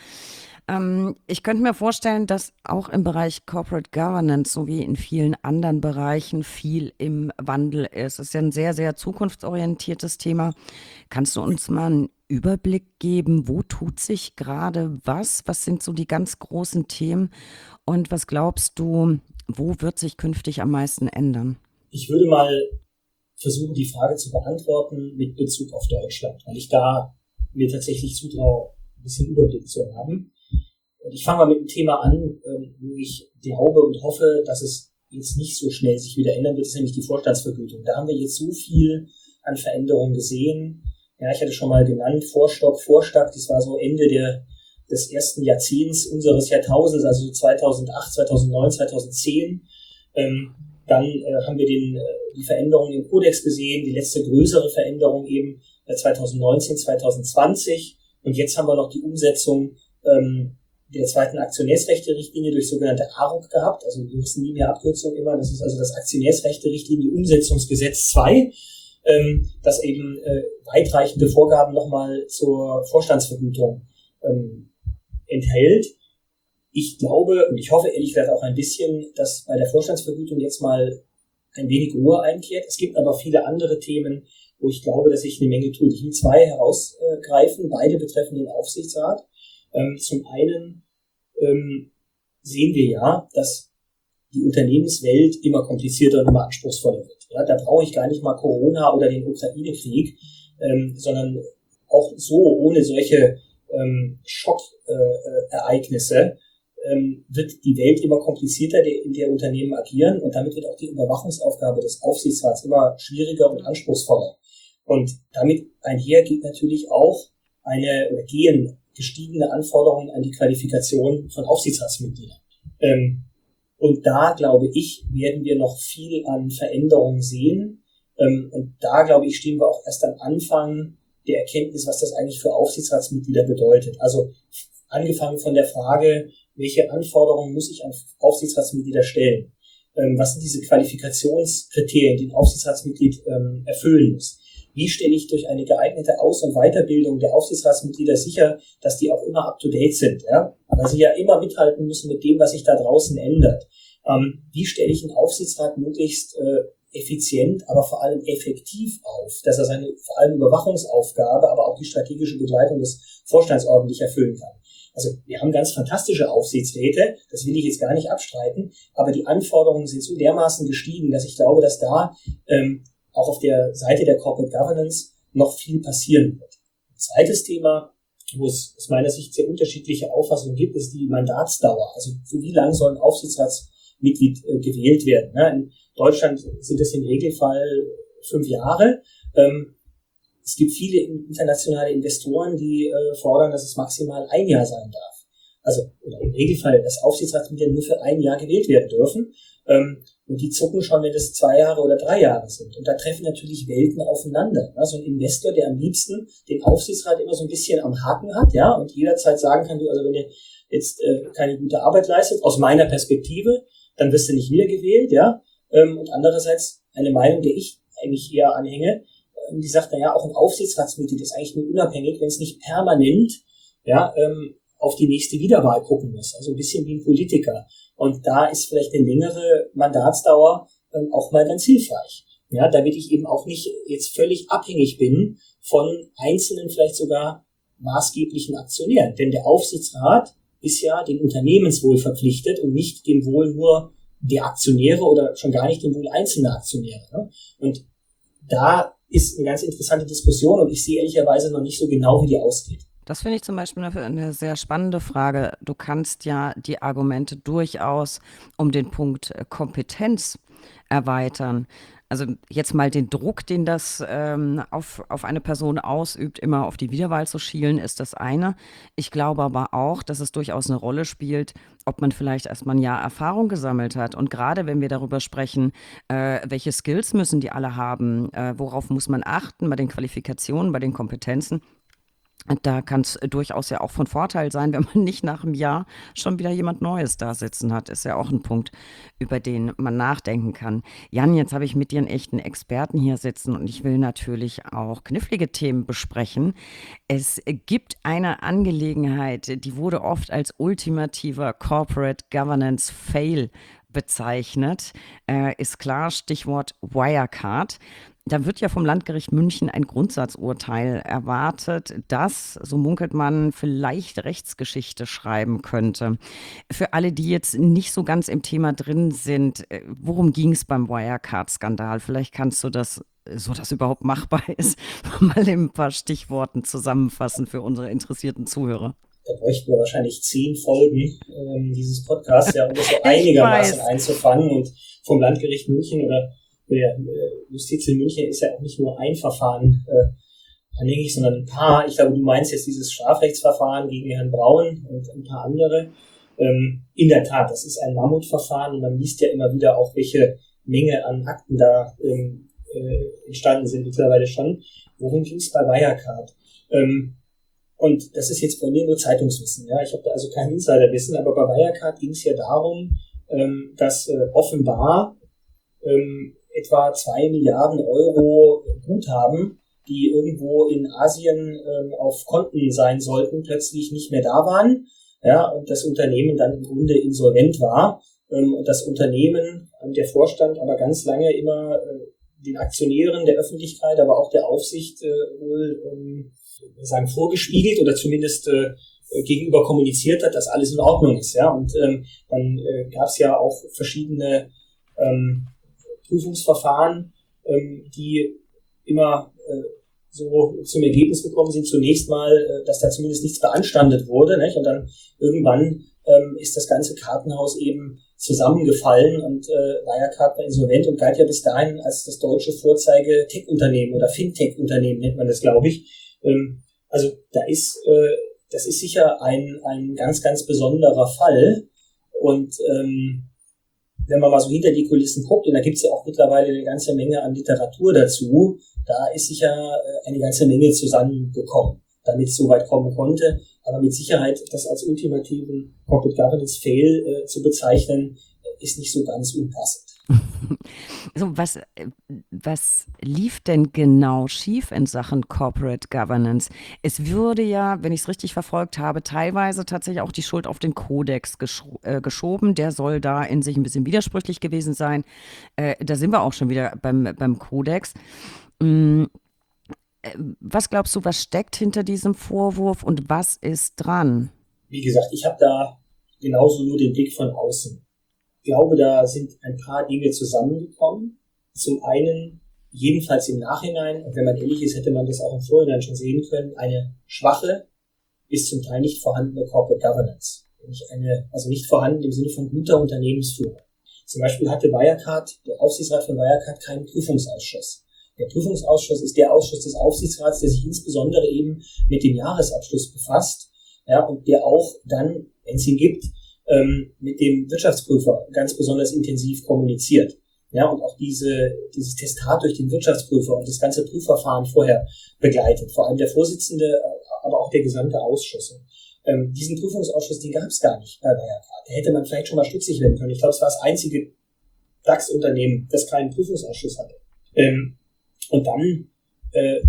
Ähm, ich könnte mir vorstellen, dass auch im Bereich Corporate Governance sowie in vielen anderen Bereichen viel im Wandel ist. Es ist ja ein sehr, sehr zukunftsorientiertes Thema. Kannst du uns mal einen Überblick geben, wo tut sich gerade was? Was sind so die ganz großen Themen? Und was glaubst du, wo wird sich künftig am meisten ändern? Ich würde mal versuchen, die Frage zu beantworten mit Bezug auf Deutschland, weil ich da mir tatsächlich zutraue, ein bisschen Überblick zu haben. Und ich fange mal mit einem Thema an, wo ich glaube und hoffe, dass es jetzt nicht so schnell sich wieder ändern wird, das ist nämlich die Vorstandsvergütung. Da haben wir jetzt so viel an Veränderungen gesehen. Ja, ich hatte schon mal genannt, Vorstock, Vorstack, das war so Ende der, des ersten Jahrzehnts unseres Jahrtausends, also so zweitausendacht, zweitausendneun, zweitausendzehn. Ähm, dann äh, haben wir den, äh, die Veränderungen im Kodex gesehen, die letzte größere Veränderung eben äh, zweitausendneunzehn, zweitausendzwanzig. Und jetzt haben wir noch die Umsetzung ähm, der zweiten Aktionärsrechte-Richtlinie durch sogenannte A R U C gehabt. Also wir müssen nie mehr Abkürzung immer. Das ist also das Aktionärsrechte-Richtlinie Umsetzungsgesetz zwei. Ähm, das eben äh, weitreichende Vorgaben nochmal zur Vorstandsvergütung ähm, enthält. Ich glaube und ich hoffe ehrlich gesagt auch ein bisschen, dass bei der Vorstandsvergütung jetzt mal ein wenig Ruhe einkehrt. Es gibt aber viele andere Themen, wo ich glaube, dass sich eine Menge tut. Ich will zwei herausgreifen, beide betreffen den Aufsichtsrat. Ähm, zum einen ähm, sehen wir ja, dass die Unternehmenswelt immer komplizierter und immer anspruchsvoller wird. Ja, da brauche ich gar nicht mal Corona oder den Ukraine-Krieg, ähm, sondern auch so ohne solche ähm, Schockereignisse äh, ähm, wird die Welt immer komplizierter, in der Unternehmen agieren und damit wird auch die Überwachungsaufgabe des Aufsichtsrats immer schwieriger und anspruchsvoller. Und damit einher geht natürlich auch eine oder gehen gestiegene Anforderungen an die Qualifikation von Aufsichtsratsmitgliedern. Ähm, Und da, glaube ich, werden wir noch viel an Veränderungen sehen. Und da, glaube ich, stehen wir auch erst am Anfang der Erkenntnis, was das eigentlich für Aufsichtsratsmitglieder bedeutet. Also angefangen von der Frage, welche Anforderungen muss ich an Aufsichtsratsmitglieder stellen? Was sind diese Qualifikationskriterien, die ein Aufsichtsratsmitglied erfüllen muss? Wie stelle ich durch eine geeignete Aus- und Weiterbildung der Aufsichtsratsmitglieder sicher, dass die auch immer up-to-date sind, ja? Weil sie ja immer mithalten müssen mit dem, was sich da draußen ändert. Ähm, wie stelle ich einen Aufsichtsrat möglichst äh, effizient, aber vor allem effektiv auf, dass er seine vor allem Überwachungsaufgabe, aber auch die strategische Begleitung des Vorstands ordentlich erfüllen kann? Also wir haben ganz fantastische Aufsichtsräte, das will ich jetzt gar nicht abstreiten, aber die Anforderungen sind so dermaßen gestiegen, dass ich glaube, dass da ähm, auch auf der Seite der Corporate Governance noch viel passieren wird. Ein zweites Thema, wo es aus meiner Sicht sehr unterschiedliche Auffassungen gibt, ist die Mandatsdauer. Also für wie lang soll ein Aufsichtsratsmitglied äh, gewählt werden? Ja, in Deutschland sind es im Regelfall fünf Jahre. Ähm, es gibt viele internationale Investoren, die äh, fordern, dass es maximal ein Jahr sein darf. Also oder im Regelfall, dass Aufsichtsratsmitglieder nur für ein Jahr gewählt werden dürfen. Ähm, Und die zucken schon, wenn es zwei Jahre oder drei Jahre sind. Und da treffen natürlich Welten aufeinander. Also ein Investor, der am liebsten den Aufsichtsrat immer so ein bisschen am Haken hat, ja, und jederzeit sagen kann, du, also wenn du jetzt äh, keine gute Arbeit leistet, aus meiner Perspektive, dann wirst du nicht wiedergewählt, ja. Ähm, und andererseits eine Meinung, der ich eigentlich eher anhänge, ähm, die sagt, naja, auch ein Aufsichtsratsmitglied ist eigentlich nur unabhängig, wenn es nicht permanent, ja, ähm, auf die nächste Wiederwahl gucken muss. Also ein bisschen wie ein Politiker. Und da ist vielleicht eine längere Mandatsdauer ähm, auch mal ganz hilfreich. Ja, damit ich eben auch nicht jetzt völlig abhängig bin von einzelnen, vielleicht sogar maßgeblichen Aktionären. Denn der Aufsichtsrat ist ja dem Unternehmenswohl verpflichtet und nicht dem Wohl nur der Aktionäre oder schon gar nicht dem Wohl einzelner Aktionäre. Ne? Und da ist eine ganz interessante Diskussion und ich sehe ehrlicherweise noch nicht so genau, wie die ausgeht. Das finde ich zum Beispiel eine, eine sehr spannende Frage. Du kannst ja die Argumente durchaus um den Punkt äh, Kompetenz erweitern. Also jetzt mal den Druck, den das ähm, auf, auf eine Person ausübt, immer auf die Wiederwahl zu schielen, ist das eine. Ich glaube aber auch, dass es durchaus eine Rolle spielt, ob man vielleicht erstmal ein Jahr Erfahrung gesammelt hat. Und gerade wenn wir darüber sprechen, äh, welche Skills müssen die alle haben, äh, worauf muss man achten bei den Qualifikationen, bei den Kompetenzen, da kann es durchaus ja auch von Vorteil sein, wenn man nicht nach einem Jahr schon wieder jemand Neues da sitzen hat. Ist ja auch ein Punkt, über den man nachdenken kann. Jan, jetzt habe ich mit dir einen echten Experten hier sitzen und ich will natürlich auch knifflige Themen besprechen. Es gibt eine Angelegenheit, die wurde oft als ultimativer Corporate Governance Fail bezeichnet. Äh, ist klar, Stichwort Wirecard. Da wird ja vom Landgericht München ein Grundsatzurteil erwartet, das, so munkelt man, vielleicht Rechtsgeschichte schreiben könnte. Für alle, die jetzt nicht so ganz im Thema drin sind, äh, worum ging es beim Wirecard-Skandal? Vielleicht kannst du das, so dass überhaupt machbar ist, mal in ein paar Stichworten zusammenfassen für unsere interessierten Zuhörer. Da bräuchten wir wahrscheinlich zehn Folgen ähm, dieses Podcasts, ja, um das so einigermaßen einzufangen. Und vom Landgericht München oder der Justiz in München ist ja auch nicht nur ein Verfahren äh, anhängig, sondern ein paar. Ich glaube, du meinst jetzt dieses Strafrechtsverfahren gegen Herrn Braun und ein paar andere. Ähm, in der Tat, das ist ein Mammutverfahren und man liest ja immer wieder auch, welche Menge an Akten da ähm, äh, entstanden sind mittlerweile schon. Worum ging es bei Wirecard? Ähm, und das ist jetzt von mir nur Zeitungswissen. Ja, ich habe da also kein Insiderwissen, aber bei Wirecard ging es ja darum, ähm, dass äh, offenbar ähm, etwa zwei Milliarden Euro Guthaben, die irgendwo in Asien ähm, auf Konten sein sollten, plötzlich nicht mehr da waren. Ja, und das Unternehmen dann im Grunde insolvent war. Ähm, und das Unternehmen, ähm, der Vorstand aber ganz lange immer äh, den Aktionären, der Öffentlichkeit, aber auch der Aufsicht äh, wohl ähm, sagen, vorgespiegelt oder zumindest äh, gegenüber kommuniziert hat, dass alles in Ordnung ist. Ja, und ähm, dann äh, gab es ja auch verschiedene ähm, Prüfungsverfahren, ähm, die immer äh, so zum Ergebnis gekommen sind. Zunächst mal, äh, dass da zumindest nichts beanstandet wurde, nicht? Und dann irgendwann ähm, ist das ganze Kartenhaus eben zusammengefallen und äh, Wirecard war insolvent und galt ja bis dahin als das deutsche Vorzeige-Tech-Unternehmen oder Fintech-Unternehmen nennt man das, glaube ich. Ähm, also da ist, äh, das ist sicher ein ein ganz, ganz besonderer Fall und ähm, wenn man mal so hinter die Kulissen guckt, und da gibt's ja auch mittlerweile eine ganze Menge an Literatur dazu, da ist sicher eine ganze Menge zusammengekommen, damit es so weit kommen konnte. Aber mit Sicherheit, das als ultimativen Corporate Governance Fail äh, zu bezeichnen, ist nicht so ganz unpassend. So, was, was lief denn genau schief in Sachen Corporate Governance? Es würde ja, wenn ich es richtig verfolgt habe, teilweise tatsächlich auch die Schuld auf den Kodex gesch- äh, geschoben. Der soll da in sich ein bisschen widersprüchlich gewesen sein. Äh, da sind wir auch schon wieder beim, beim Kodex. Mm, äh, was glaubst du, was steckt hinter diesem Vorwurf und was ist dran? Wie gesagt, ich habe da genauso nur den Blick von außen. Ich glaube, da sind ein paar Dinge zusammengekommen. Zum einen, jedenfalls im Nachhinein, und wenn man ehrlich ist, hätte man das auch im Vorhinein schon sehen können, eine schwache, bis zum Teil nicht vorhandene Corporate Governance. Eine, also nicht vorhanden im Sinne von guter Unternehmensführung. Zum Beispiel hatte Wirecard, der Aufsichtsrat von Wirecard, keinen Prüfungsausschuss. Der Prüfungsausschuss ist der Ausschuss des Aufsichtsrats, der sich insbesondere eben mit dem Jahresabschluss befasst, ja, und der auch dann, wenn es ihn gibt, mit dem Wirtschaftsprüfer ganz besonders intensiv kommuniziert. Ja, und auch diese, dieses Testat durch den Wirtschaftsprüfer und das ganze Prüfverfahren vorher begleitet. Vor allem der Vorsitzende, aber auch der gesamte Ausschuss. Ähm, diesen Prüfungsausschuss, den gab es gar nicht bei Wirecard. Da hätte man vielleicht schon mal stutzig werden können. Ich glaube, es war das einzige DAX-Unternehmen, das keinen Prüfungsausschuss hatte. Ähm, und dann, äh,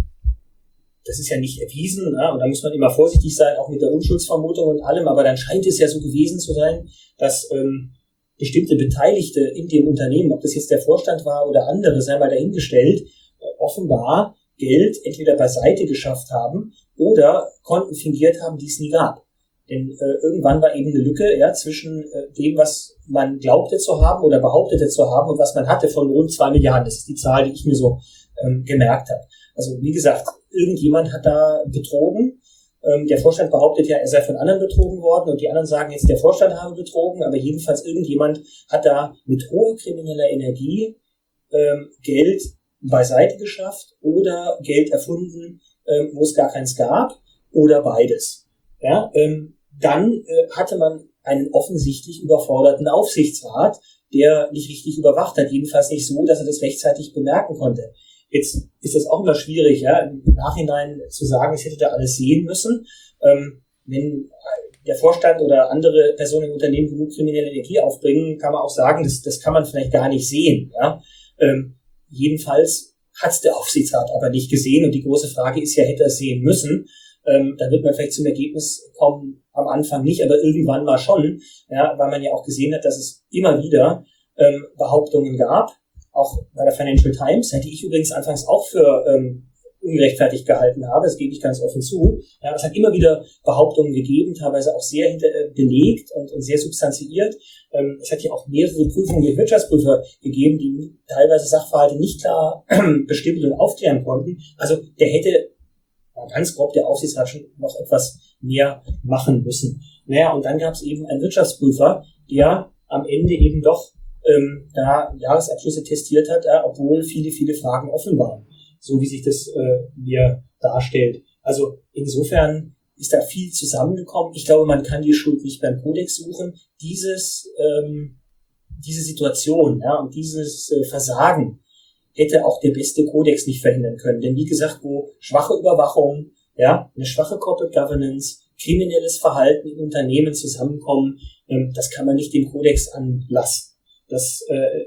das ist ja nicht erwiesen, ja, und da muss man immer vorsichtig sein, auch mit der Unschuldsvermutung und allem, aber dann scheint es ja so gewesen zu sein, dass ähm, bestimmte Beteiligte in dem Unternehmen, ob das jetzt der Vorstand war oder andere, sei mal dahingestellt, äh, offenbar Geld entweder beiseite geschafft haben oder Konten fingiert haben, die es nie gab. Denn äh, irgendwann war eben eine Lücke ja, zwischen äh, dem, was man glaubte zu haben oder behauptete zu haben und was man hatte von rund zwei Milliarden. Das ist die Zahl, die ich mir so ähm, gemerkt habe. Also wie gesagt, irgendjemand hat da betrogen. Ähm, der Vorstand behauptet ja, er sei von anderen betrogen worden und die anderen sagen jetzt, der Vorstand habe betrogen. Aber jedenfalls irgendjemand hat da mit hoher krimineller Energie ähm, Geld beiseite geschafft oder Geld erfunden, ähm, wo es gar keins gab oder beides. Ja, ähm, dann äh, hatte man einen offensichtlich überforderten Aufsichtsrat, der nicht richtig überwacht hat, jedenfalls nicht so, dass er das rechtzeitig bemerken konnte. Jetzt ist es auch immer schwierig, ja, im Nachhinein zu sagen, ich hätte da alles sehen müssen. Ähm, wenn der Vorstand oder andere Personen im Unternehmen genug kriminelle Energie aufbringen, kann man auch sagen, das, das kann man vielleicht gar nicht sehen. Ja. Ähm, jedenfalls hat es der Aufsichtsrat aber nicht gesehen und die große Frage ist ja, hätte er es sehen müssen? Ähm, da wird man vielleicht zum Ergebnis kommen, am Anfang nicht, aber irgendwann mal schon, ja, weil man ja auch gesehen hat, dass es immer wieder ähm, Behauptungen gab, auch bei der Financial Times, die ich übrigens anfangs auch für ähm, ungerechtfertigt gehalten habe, das gebe ich ganz offen zu. Ja, es hat immer wieder Behauptungen gegeben, teilweise auch sehr hinter, äh, belegt und, und sehr substanziiert. Ähm, es hat ja auch mehrere Prüfungen durch Wirtschaftsprüfer gegeben, die teilweise Sachverhalte nicht klar bestimmen und aufklären konnten. Also der hätte ganz grob der Aufsichtsrat schon noch etwas mehr machen müssen. Naja, und dann gab es eben einen Wirtschaftsprüfer, der am Ende eben doch ähm, da Jahresabschlüsse testiert hat, äh, obwohl viele, viele Fragen offen waren, so wie sich das äh, mir darstellt. Also insofern ist da viel zusammengekommen. Ich glaube, man kann die Schuld nicht beim Kodex suchen. Dieses, ähm, diese Situation, ja, und dieses äh, Versagen hätte auch der beste Kodex nicht verhindern können. Denn wie gesagt, wo schwache Überwachung, ja, eine schwache Corporate Governance, kriminelles Verhalten in Unternehmen zusammenkommen, ähm, das kann man nicht dem Kodex anlassen. Das äh,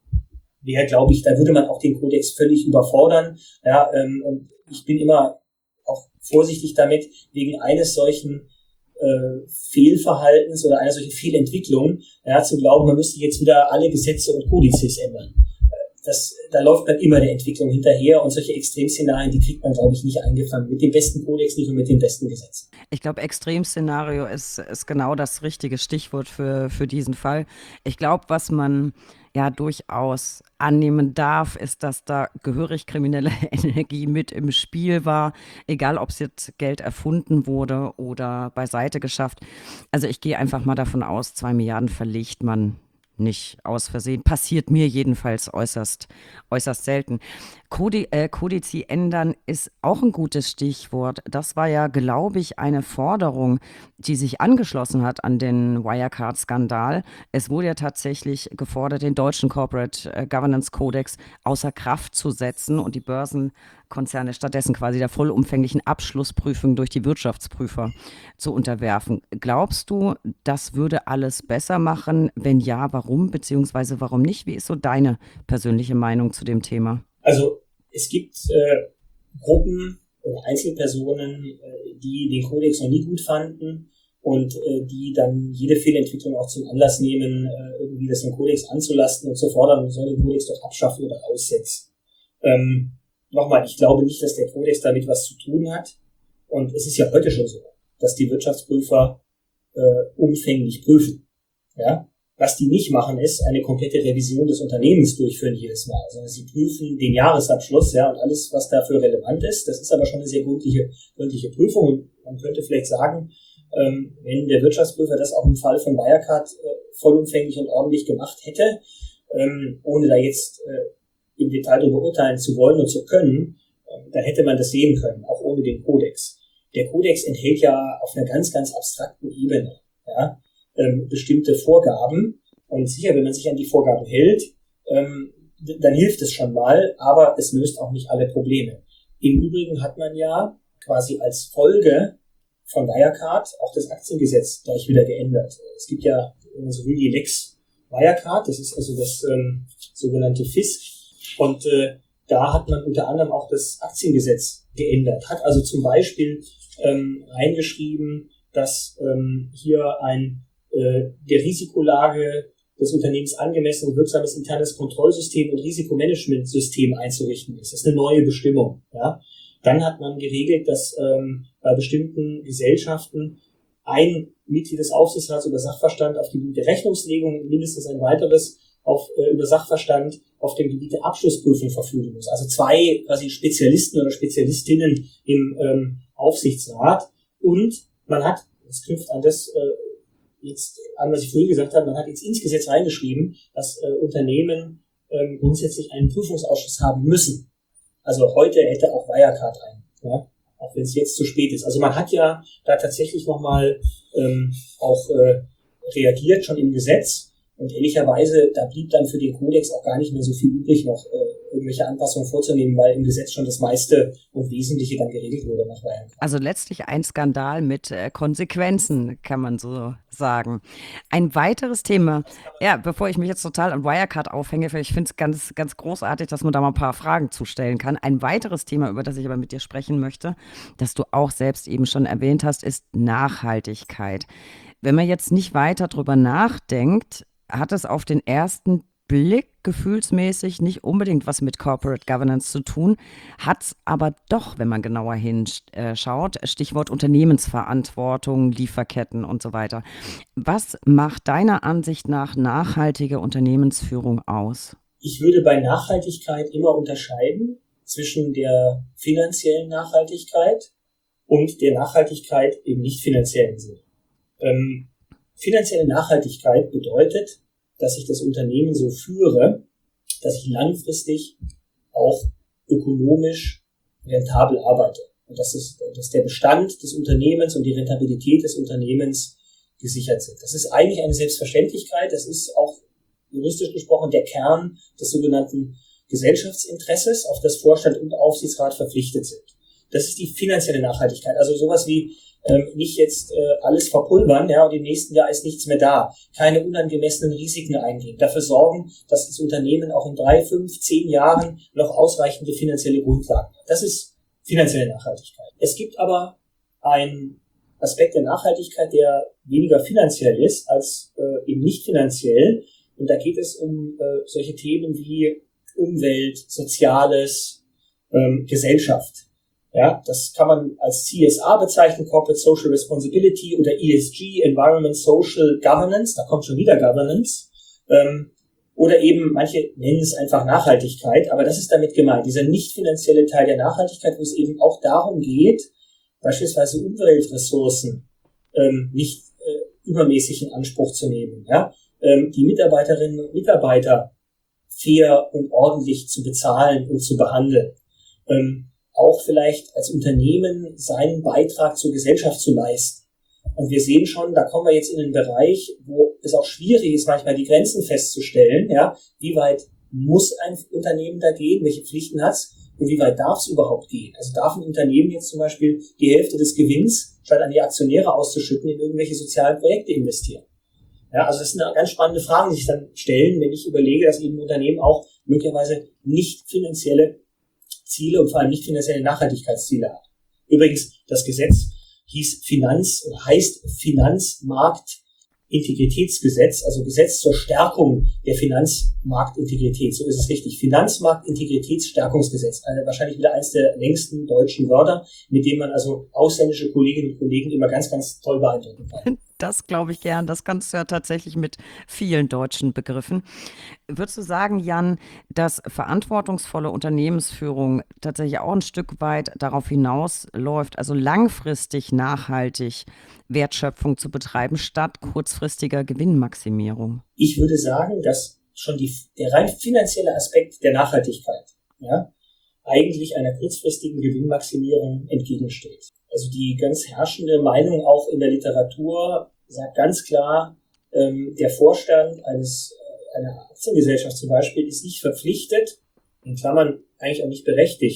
wäre, glaube ich, da würde man auch den Kodex völlig überfordern. Ja, ähm, und ich bin immer auch vorsichtig damit, wegen eines solchen äh, Fehlverhaltens oder einer solchen Fehlentwicklung, ja, zu glauben, man müsste jetzt wieder alle Gesetze und Kodizes ändern. Das, da läuft man immer der Entwicklung hinterher und solche Extremszenarien, die kriegt man, glaube ich, nicht eingefangen. Mit dem besten Kodex nicht und mit den besten Gesetzen. Ich glaube, Extremszenario ist, ist genau das richtige Stichwort für, für diesen Fall. Ich glaube, was man ja durchaus annehmen darf, ist, dass da gehörig kriminelle Energie mit im Spiel war, egal ob es jetzt Geld erfunden wurde oder beiseite geschafft. Also ich gehe einfach mal davon aus, zwei Milliarden verlegt man nicht aus Versehen. Passiert mir jedenfalls äußerst, äußerst selten. Kodi, äh, Kodizi ändern ist auch ein gutes Stichwort. Das war ja, glaube ich, eine Forderung, die sich angeschlossen hat an den Wirecard-Skandal. Es wurde ja tatsächlich gefordert, den deutschen Corporate Governance Codex außer Kraft zu setzen und die Börsenkonzerne stattdessen quasi der vollumfänglichen Abschlussprüfung durch die Wirtschaftsprüfer zu unterwerfen. Glaubst du, das würde alles besser machen? Wenn ja, warum? Beziehungsweise warum nicht? Wie ist so deine persönliche Meinung zu dem Thema? Also es gibt äh, Gruppen oder Einzelpersonen, äh, die den Kodex noch nie gut fanden und äh, die dann jede Fehlentwicklung auch zum Anlass nehmen, äh, irgendwie das im Kodex anzulasten und zu fordern, man soll den Kodex doch abschaffen oder aussetzen. Ähm, nochmal, ich glaube nicht, dass der Kodex damit was zu tun hat. Und es ist ja heute schon so, dass die Wirtschaftsprüfer äh, umfänglich prüfen. Ja? Was die nicht machen, ist eine komplette Revision des Unternehmens durchführen jedes Mal, sondern sie prüfen den Jahresabschluss, ja, und alles, was dafür relevant ist. Das ist aber schon eine sehr gründliche, gründliche Prüfung. Und man könnte vielleicht sagen, ähm, wenn der Wirtschaftsprüfer das auch im Fall von Wirecard äh, vollumfänglich und ordentlich gemacht hätte, ähm, ohne da jetzt äh, im Detail darüber urteilen zu wollen und zu können, äh, dann hätte man das sehen können, auch ohne den Kodex. Der Kodex enthält ja auf einer ganz, ganz abstrakten Ebene, ja, ähm, bestimmte Vorgaben. Und sicher, wenn man sich an die Vorgaben hält, ähm, d- dann hilft es schon mal, aber es löst auch nicht alle Probleme. Im Übrigen hat man ja quasi als Folge von Wirecard auch das Aktiengesetz gleich wieder geändert. Es gibt ja, wenn man so will, die Lex Wirecard, das ist also das ähm, sogenannte F I S C. Und äh, da hat man unter anderem auch das Aktiengesetz geändert. Hat also zum Beispiel ähm, reingeschrieben, dass ähm, hier ein äh, der Risikolage des Unternehmens angemessen und wirksames internes Kontrollsystem und Risikomanagementsystem einzurichten ist. Das ist eine neue Bestimmung. Ja. Dann hat man geregelt, dass ähm, bei bestimmten Gesellschaften ein Mitglied des Aufsichtsrats oder Sachverstand auf die Gebiet der Rechnungslegung und mindestens ein weiteres auf, äh, über Sachverstand auf dem Gebiet der Abschlussprüfung verfügen muss. Also zwei quasi Spezialisten oder Spezialistinnen im ähm, Aufsichtsrat. Und man hat, das knüpft an das äh, jetzt an, was ich vorhin gesagt habe, man hat jetzt ins Gesetz reingeschrieben, dass äh, Unternehmen ähm, grundsätzlich einen Prüfungsausschuss haben müssen. Also heute hätte auch Wirecard einen, ja, auch wenn es jetzt zu spät ist. Also man hat ja da tatsächlich nochmal ähm, auch äh, reagiert, schon im Gesetz. Und ehrlicherweise, da blieb dann für den Kodex auch gar nicht mehr so viel übrig, noch äh, irgendwelche Anpassungen vorzunehmen, weil im Gesetz schon das meiste und Wesentliche dann geregelt wurde nach Wirecard. Also letztlich ein Skandal mit äh, Konsequenzen, kann man so sagen. Ein weiteres Thema, ja, bevor ich mich jetzt total an Wirecard aufhänge, weil ich finde es ganz, ganz großartig, dass man da mal ein paar Fragen zustellen kann. Ein weiteres Thema, über das ich aber mit dir sprechen möchte, das du auch selbst eben schon erwähnt hast, ist Nachhaltigkeit. Wenn man jetzt nicht weiter drüber nachdenkt, hat es auf den ersten Blick gefühlsmäßig nicht unbedingt was mit Corporate Governance zu tun, hat es aber doch, wenn man genauer hinschaut, Stichwort Unternehmensverantwortung, Lieferketten und so weiter. Was macht deiner Ansicht nach nachhaltige Unternehmensführung aus? Ich würde bei Nachhaltigkeit immer unterscheiden zwischen der finanziellen Nachhaltigkeit und der Nachhaltigkeit im nicht finanziellen Sinne. Ähm, finanzielle Nachhaltigkeit bedeutet, dass ich das Unternehmen so führe, dass ich langfristig auch ökonomisch rentabel arbeite. Und dass, es, dass der Bestand des Unternehmens und die Rentabilität des Unternehmens gesichert sind. Das ist eigentlich eine Selbstverständlichkeit. Das ist auch juristisch gesprochen der Kern des sogenannten Gesellschaftsinteresses, auf das Vorstand und Aufsichtsrat verpflichtet sind. Das ist die finanzielle Nachhaltigkeit. Also sowas wie Ähm, nicht jetzt äh, alles verpulvern, ja, und im nächsten Jahr ist nichts mehr da. Keine unangemessenen Risiken eingehen. Dafür sorgen, dass das Unternehmen auch in drei, fünf, zehn Jahren noch ausreichende finanzielle Grundlagen hat. Das ist finanzielle Nachhaltigkeit. Es gibt aber einen Aspekt der Nachhaltigkeit, der weniger finanziell ist als äh, eben nicht finanziell. Und da geht es um äh, solche Themen wie Umwelt, Soziales, ähm, Gesellschaft. Ja, das kann man als C S R bezeichnen, Corporate Social Responsibility, oder E S G, Environment Social Governance, da kommt schon wieder Governance, ähm, oder eben, manche nennen es einfach Nachhaltigkeit, aber das ist damit gemeint, dieser nicht finanzielle Teil der Nachhaltigkeit, wo es eben auch darum geht, beispielsweise Umweltressourcen ähm, nicht äh, übermäßig in Anspruch zu nehmen, ja, ähm, die Mitarbeiterinnen und Mitarbeiter fair und ordentlich zu bezahlen und zu behandeln, ähm, auch vielleicht als Unternehmen seinen Beitrag zur Gesellschaft zu leisten. Und wir sehen schon, da kommen wir jetzt in einen Bereich, wo es auch schwierig ist, manchmal die Grenzen festzustellen, ja, wie weit muss ein Unternehmen da gehen, welche Pflichten hat es und wie weit darf es überhaupt gehen. Also darf ein Unternehmen jetzt zum Beispiel die Hälfte des Gewinns, statt an die Aktionäre auszuschütten, in irgendwelche sozialen Projekte investieren. Ja, also das sind eine ganz spannende Fragen, die sich dann stellen, wenn ich überlege, dass eben Unternehmen auch möglicherweise nicht finanzielle Ziele und vor allem nicht finanzielle Nachhaltigkeitsziele hat. Übrigens, das Gesetz hieß Finanz, heißt Finanzmarktintegritätsgesetz, also Gesetz zur Stärkung der Finanzmarktintegrität. So ist es richtig. Finanzmarktintegritätsstärkungsgesetz. Also wahrscheinlich wieder eines der längsten deutschen Wörter, mit dem man also ausländische Kolleginnen und Kollegen immer ganz, ganz toll beeindrucken kann. Das glaube ich gern. Das kannst du ja tatsächlich mit vielen deutschen Begriffen. Würdest du sagen, Jan, dass verantwortungsvolle Unternehmensführung tatsächlich auch ein Stück weit darauf hinausläuft, also langfristig nachhaltig Wertschöpfung zu betreiben, statt kurzfristiger Gewinnmaximierung? Ich würde sagen, dass schon die, der rein finanzielle Aspekt der Nachhaltigkeit, ja, eigentlich einer kurzfristigen Gewinnmaximierung entgegensteht. Also die ganz herrschende Meinung auch in der Literatur sagt ganz klar, ähm, der Vorstand eines äh, einer Aktiengesellschaft zum Beispiel ist nicht verpflichtet, in Klammern eigentlich auch nicht berechtigt,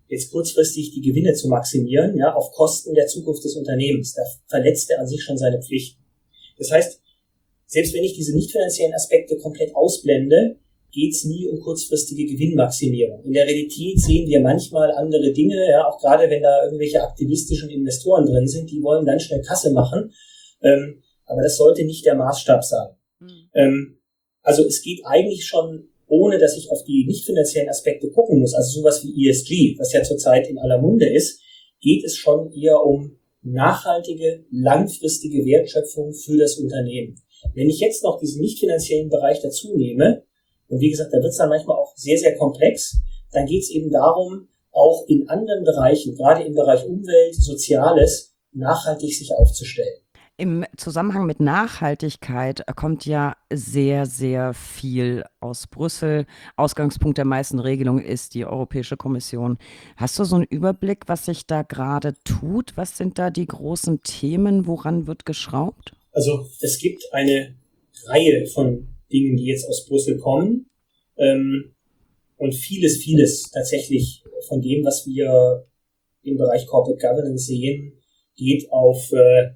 jetzt kurzfristig die Gewinne zu maximieren, ja, auf Kosten der Zukunft des Unternehmens. Da verletzt er an sich schon seine Pflichten. Das heißt, selbst wenn ich diese nicht finanziellen Aspekte komplett ausblende, geht es nie um kurzfristige Gewinnmaximierung. In der Realität sehen wir manchmal andere Dinge, ja, auch gerade wenn da irgendwelche aktivistischen Investoren drin sind, die wollen ganz schnell Kasse machen. Ähm, aber das sollte nicht der Maßstab sein. Mhm. Ähm, also es geht eigentlich schon, ohne dass ich auf die nicht finanziellen Aspekte gucken muss, also sowas wie E S G, was ja zurzeit in aller Munde ist, geht es schon eher um nachhaltige, langfristige Wertschöpfung für das Unternehmen. Wenn ich jetzt noch diesen nicht finanziellen Bereich dazu nehme, und wie gesagt, da wird es dann manchmal auch sehr, sehr komplex, dann geht es eben darum, auch in anderen Bereichen, gerade im Bereich Umwelt, Soziales, nachhaltig sich aufzustellen. Im Zusammenhang mit Nachhaltigkeit kommt ja sehr, sehr viel aus Brüssel. Ausgangspunkt der meisten Regelungen ist die Europäische Kommission. Hast du so einen Überblick, was sich da gerade tut? Was sind da die großen Themen? Woran wird geschraubt? Also es gibt eine Reihe von Dingen, die jetzt aus Brüssel kommen. Ähm, und vieles, vieles tatsächlich von dem, was wir im Bereich Corporate Governance sehen, geht auf äh,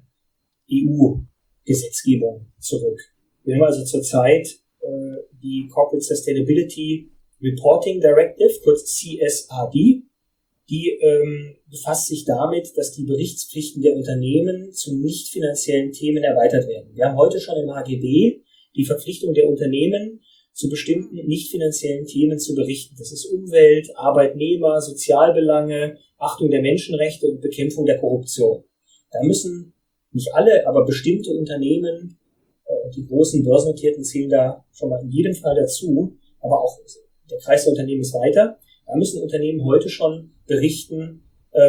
E U-Gesetzgebung zurück. Wir haben also zurzeit äh, die Corporate Sustainability Reporting Directive, kurz C S R D, die ähm, befasst sich damit, dass die Berichtspflichten der Unternehmen zu nicht finanziellen Themen erweitert werden. Wir haben heute schon im H G B die Verpflichtung der Unternehmen, zu bestimmten nicht finanziellen Themen zu berichten. Das ist Umwelt, Arbeitnehmer, Sozialbelange, Achtung der Menschenrechte und Bekämpfung der Korruption. Da müssen nicht alle, aber bestimmte Unternehmen, die großen börsennotierten zählen da schon mal in jedem Fall dazu, aber auch der Kreis der Unternehmen ist weiter. Da müssen Unternehmen heute schon berichten,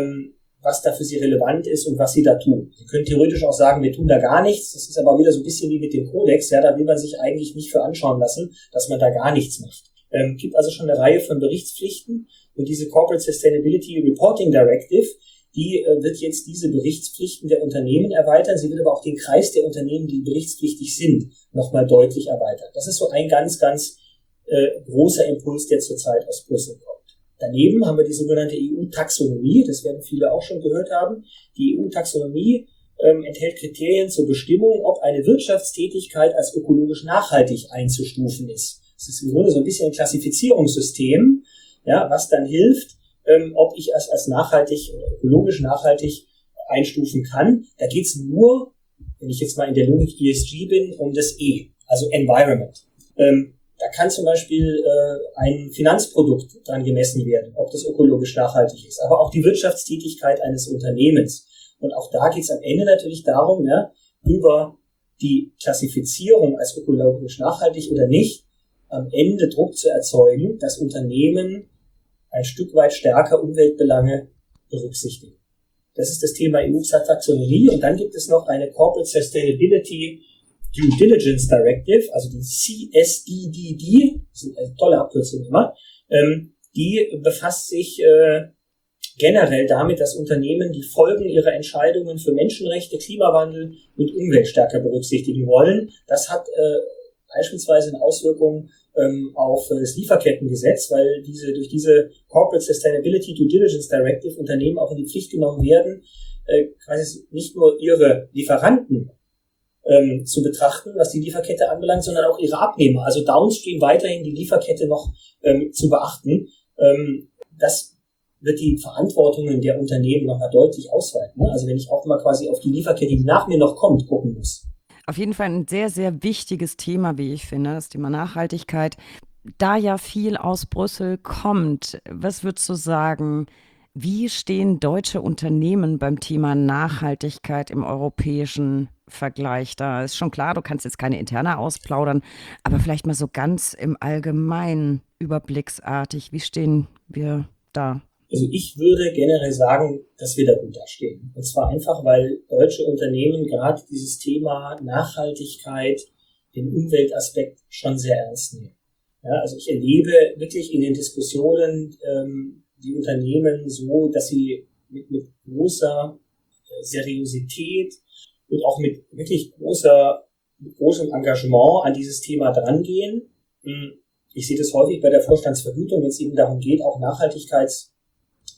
was da für sie relevant ist und was sie da tun. Sie können theoretisch auch sagen, wir tun da gar nichts. Das ist aber wieder so ein bisschen wie mit dem Kodex. Ja, da will man sich eigentlich nicht für anschauen lassen, dass man da gar nichts macht. Ähm, gibt also schon eine Reihe von Berichtspflichten und diese Corporate Sustainability Reporting Directive, die äh, wird jetzt diese Berichtspflichten der Unternehmen erweitern. Sie wird aber auch den Kreis der Unternehmen, die berichtspflichtig sind, nochmal deutlich erweitern. Das ist so ein ganz, ganz äh, großer Impuls, der zurzeit aus Brüssel kommt. Daneben haben wir die sogenannte E U-Taxonomie, das werden viele auch schon gehört haben. Die E U-Taxonomie ähm, enthält Kriterien zur Bestimmung, ob eine Wirtschaftstätigkeit als ökologisch nachhaltig einzustufen ist. Das ist im Grunde so ein bisschen ein Klassifizierungssystem, ja, was dann hilft, ähm, ob ich es als nachhaltig oder ökologisch nachhaltig einstufen kann. Da geht es nur, wenn ich jetzt mal in der Logik E S G bin, um das E, also Environment. Ähm, Da kann zum Beispiel äh, ein Finanzprodukt dran gemessen werden, ob das ökologisch nachhaltig ist, aber auch die Wirtschaftstätigkeit eines Unternehmens. Und auch da geht es am Ende natürlich darum, ja, über die Klassifizierung als ökologisch nachhaltig oder nicht, am Ende Druck zu erzeugen, dass Unternehmen ein Stück weit stärker Umweltbelange berücksichtigen. Das ist das Thema E U-Taxonomie. Und dann gibt es noch eine Corporate Sustainability Due Diligence Directive, also die C S D D D, das ist eine tolle Abkürzung immer, ähm, die befasst sich äh, generell damit, dass Unternehmen die Folgen ihrer Entscheidungen für Menschenrechte, Klimawandel und Umwelt stärker berücksichtigen wollen. Das hat äh, beispielsweise eine Auswirkung ähm, auf äh, das Lieferkettengesetz, weil diese durch diese Corporate Sustainability Due Diligence Directive Unternehmen auch in die Pflicht genommen werden, äh, quasi nicht nur ihre Lieferanten Ähm, zu betrachten, was die Lieferkette anbelangt, sondern auch ihre Abnehmer, also downstream weiterhin die Lieferkette noch ähm, zu beachten. Ähm, das wird die Verantwortungen der Unternehmen nochmal deutlich ausweiten. Ne? Also wenn ich auch mal quasi auf die Lieferkette, die nach mir noch kommt, gucken muss. Auf jeden Fall ein sehr, sehr wichtiges Thema, wie ich finde, das Thema Nachhaltigkeit. Da ja viel aus Brüssel kommt, was würdest du sagen, wie stehen deutsche Unternehmen beim Thema Nachhaltigkeit im europäischen Vergleich da? Ist schon klar, du kannst jetzt keine interne ausplaudern, aber vielleicht mal so ganz im Allgemeinen überblicksartig, wie stehen wir da? Also ich würde generell sagen, dass wir da gut dastehen. Und zwar einfach, weil deutsche Unternehmen gerade dieses Thema Nachhaltigkeit, den Umweltaspekt schon sehr ernst nehmen. Ja, also ich erlebe wirklich in den Diskussionen ähm, die Unternehmen so, dass sie mit, mit großer äh, Seriosität und auch mit wirklich großer, mit großem Engagement an dieses Thema drangehen. Ich sehe das häufig bei der Vorstandsvergütung, wenn es eben darum geht, auch Nachhaltigkeitsthemen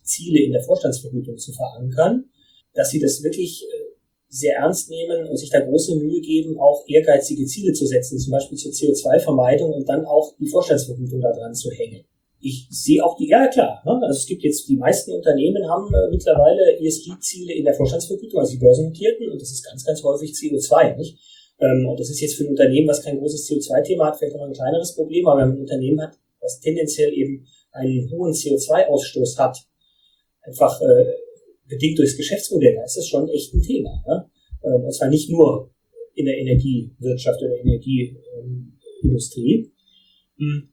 Ziele in der Vorstandsvergütung zu verankern, dass sie das wirklich sehr ernst nehmen und sich da große Mühe geben, auch ehrgeizige Ziele zu setzen, zum Beispiel zur C O zwei Vermeidung und dann auch die Vorstandsvergütung da dran zu hängen. Ich sehe auch die, ja klar, ne? Also es gibt jetzt, die meisten Unternehmen haben äh, mittlerweile E S G-Ziele in der Vorstandsvergütung, also die börsennotierten, und das ist ganz, ganz häufig C O zwei, nicht? Ähm, und das ist jetzt für ein Unternehmen, was kein großes C O zwei Thema hat, vielleicht noch ein kleineres Problem, aber wenn man ein Unternehmen hat, was tendenziell eben einen hohen C O zwei Ausstoß hat, einfach äh, bedingt durchs Geschäftsmodell, da ist das schon echt ein Thema. Ne? Ähm, und zwar nicht nur in der Energiewirtschaft oder Energieindustrie. Ähm,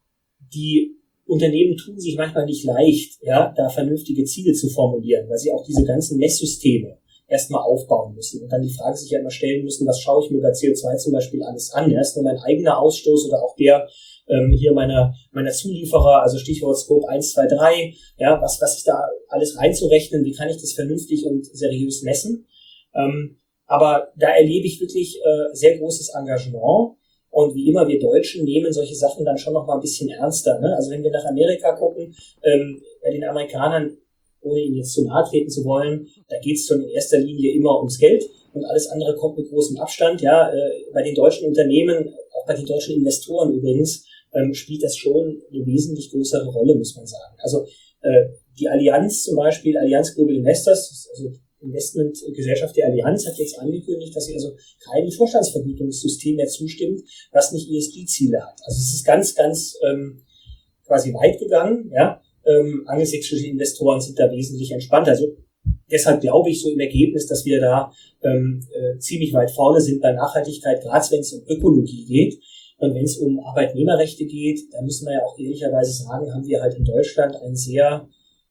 die Unternehmen tun sich manchmal nicht leicht, ja, da vernünftige Ziele zu formulieren, weil sie auch diese ganzen Messsysteme erstmal aufbauen müssen und dann die Frage sich ja immer stellen müssen, was schaue ich mir bei C O zwei zum Beispiel alles an? Ja, ist nur mein eigener Ausstoß oder auch der ähm, hier meiner meiner Zulieferer, also Stichwort Scope eins, zwei, drei, ja, was was ist da alles reinzurechnen, wie kann ich das vernünftig und seriös messen? Ähm, aber da erlebe ich wirklich äh, sehr großes Engagement. Und wie immer, wir Deutschen nehmen solche Sachen dann schon noch mal ein bisschen ernster. Ne? Also wenn wir nach Amerika gucken, ähm, bei den Amerikanern, ohne ihnen jetzt zu nahe treten zu wollen, da geht es schon in erster Linie immer ums Geld und alles andere kommt mit großem Abstand. Ja, äh, bei den deutschen Unternehmen, auch bei den deutschen Investoren übrigens, ähm, spielt das schon eine wesentlich größere Rolle, muss man sagen. Also äh, die Allianz zum Beispiel, Allianz Global Investors, also Investmentgesellschaft der Allianz, hat jetzt angekündigt, dass sie also keinem Vorstandsvergütungssystem mehr zustimmt, was nicht E S G-Ziele hat. Also es ist ganz, ganz ähm, quasi weit gegangen. Ja, ähm, angelsächsische Investoren sind da wesentlich entspannter. Also deshalb glaube ich so im Ergebnis, dass wir da ähm, äh, ziemlich weit vorne sind bei Nachhaltigkeit, gerade wenn es um Ökologie geht. Und wenn es um Arbeitnehmerrechte geht, da müssen wir ja auch ehrlicherweise sagen, haben wir halt in Deutschland ein sehr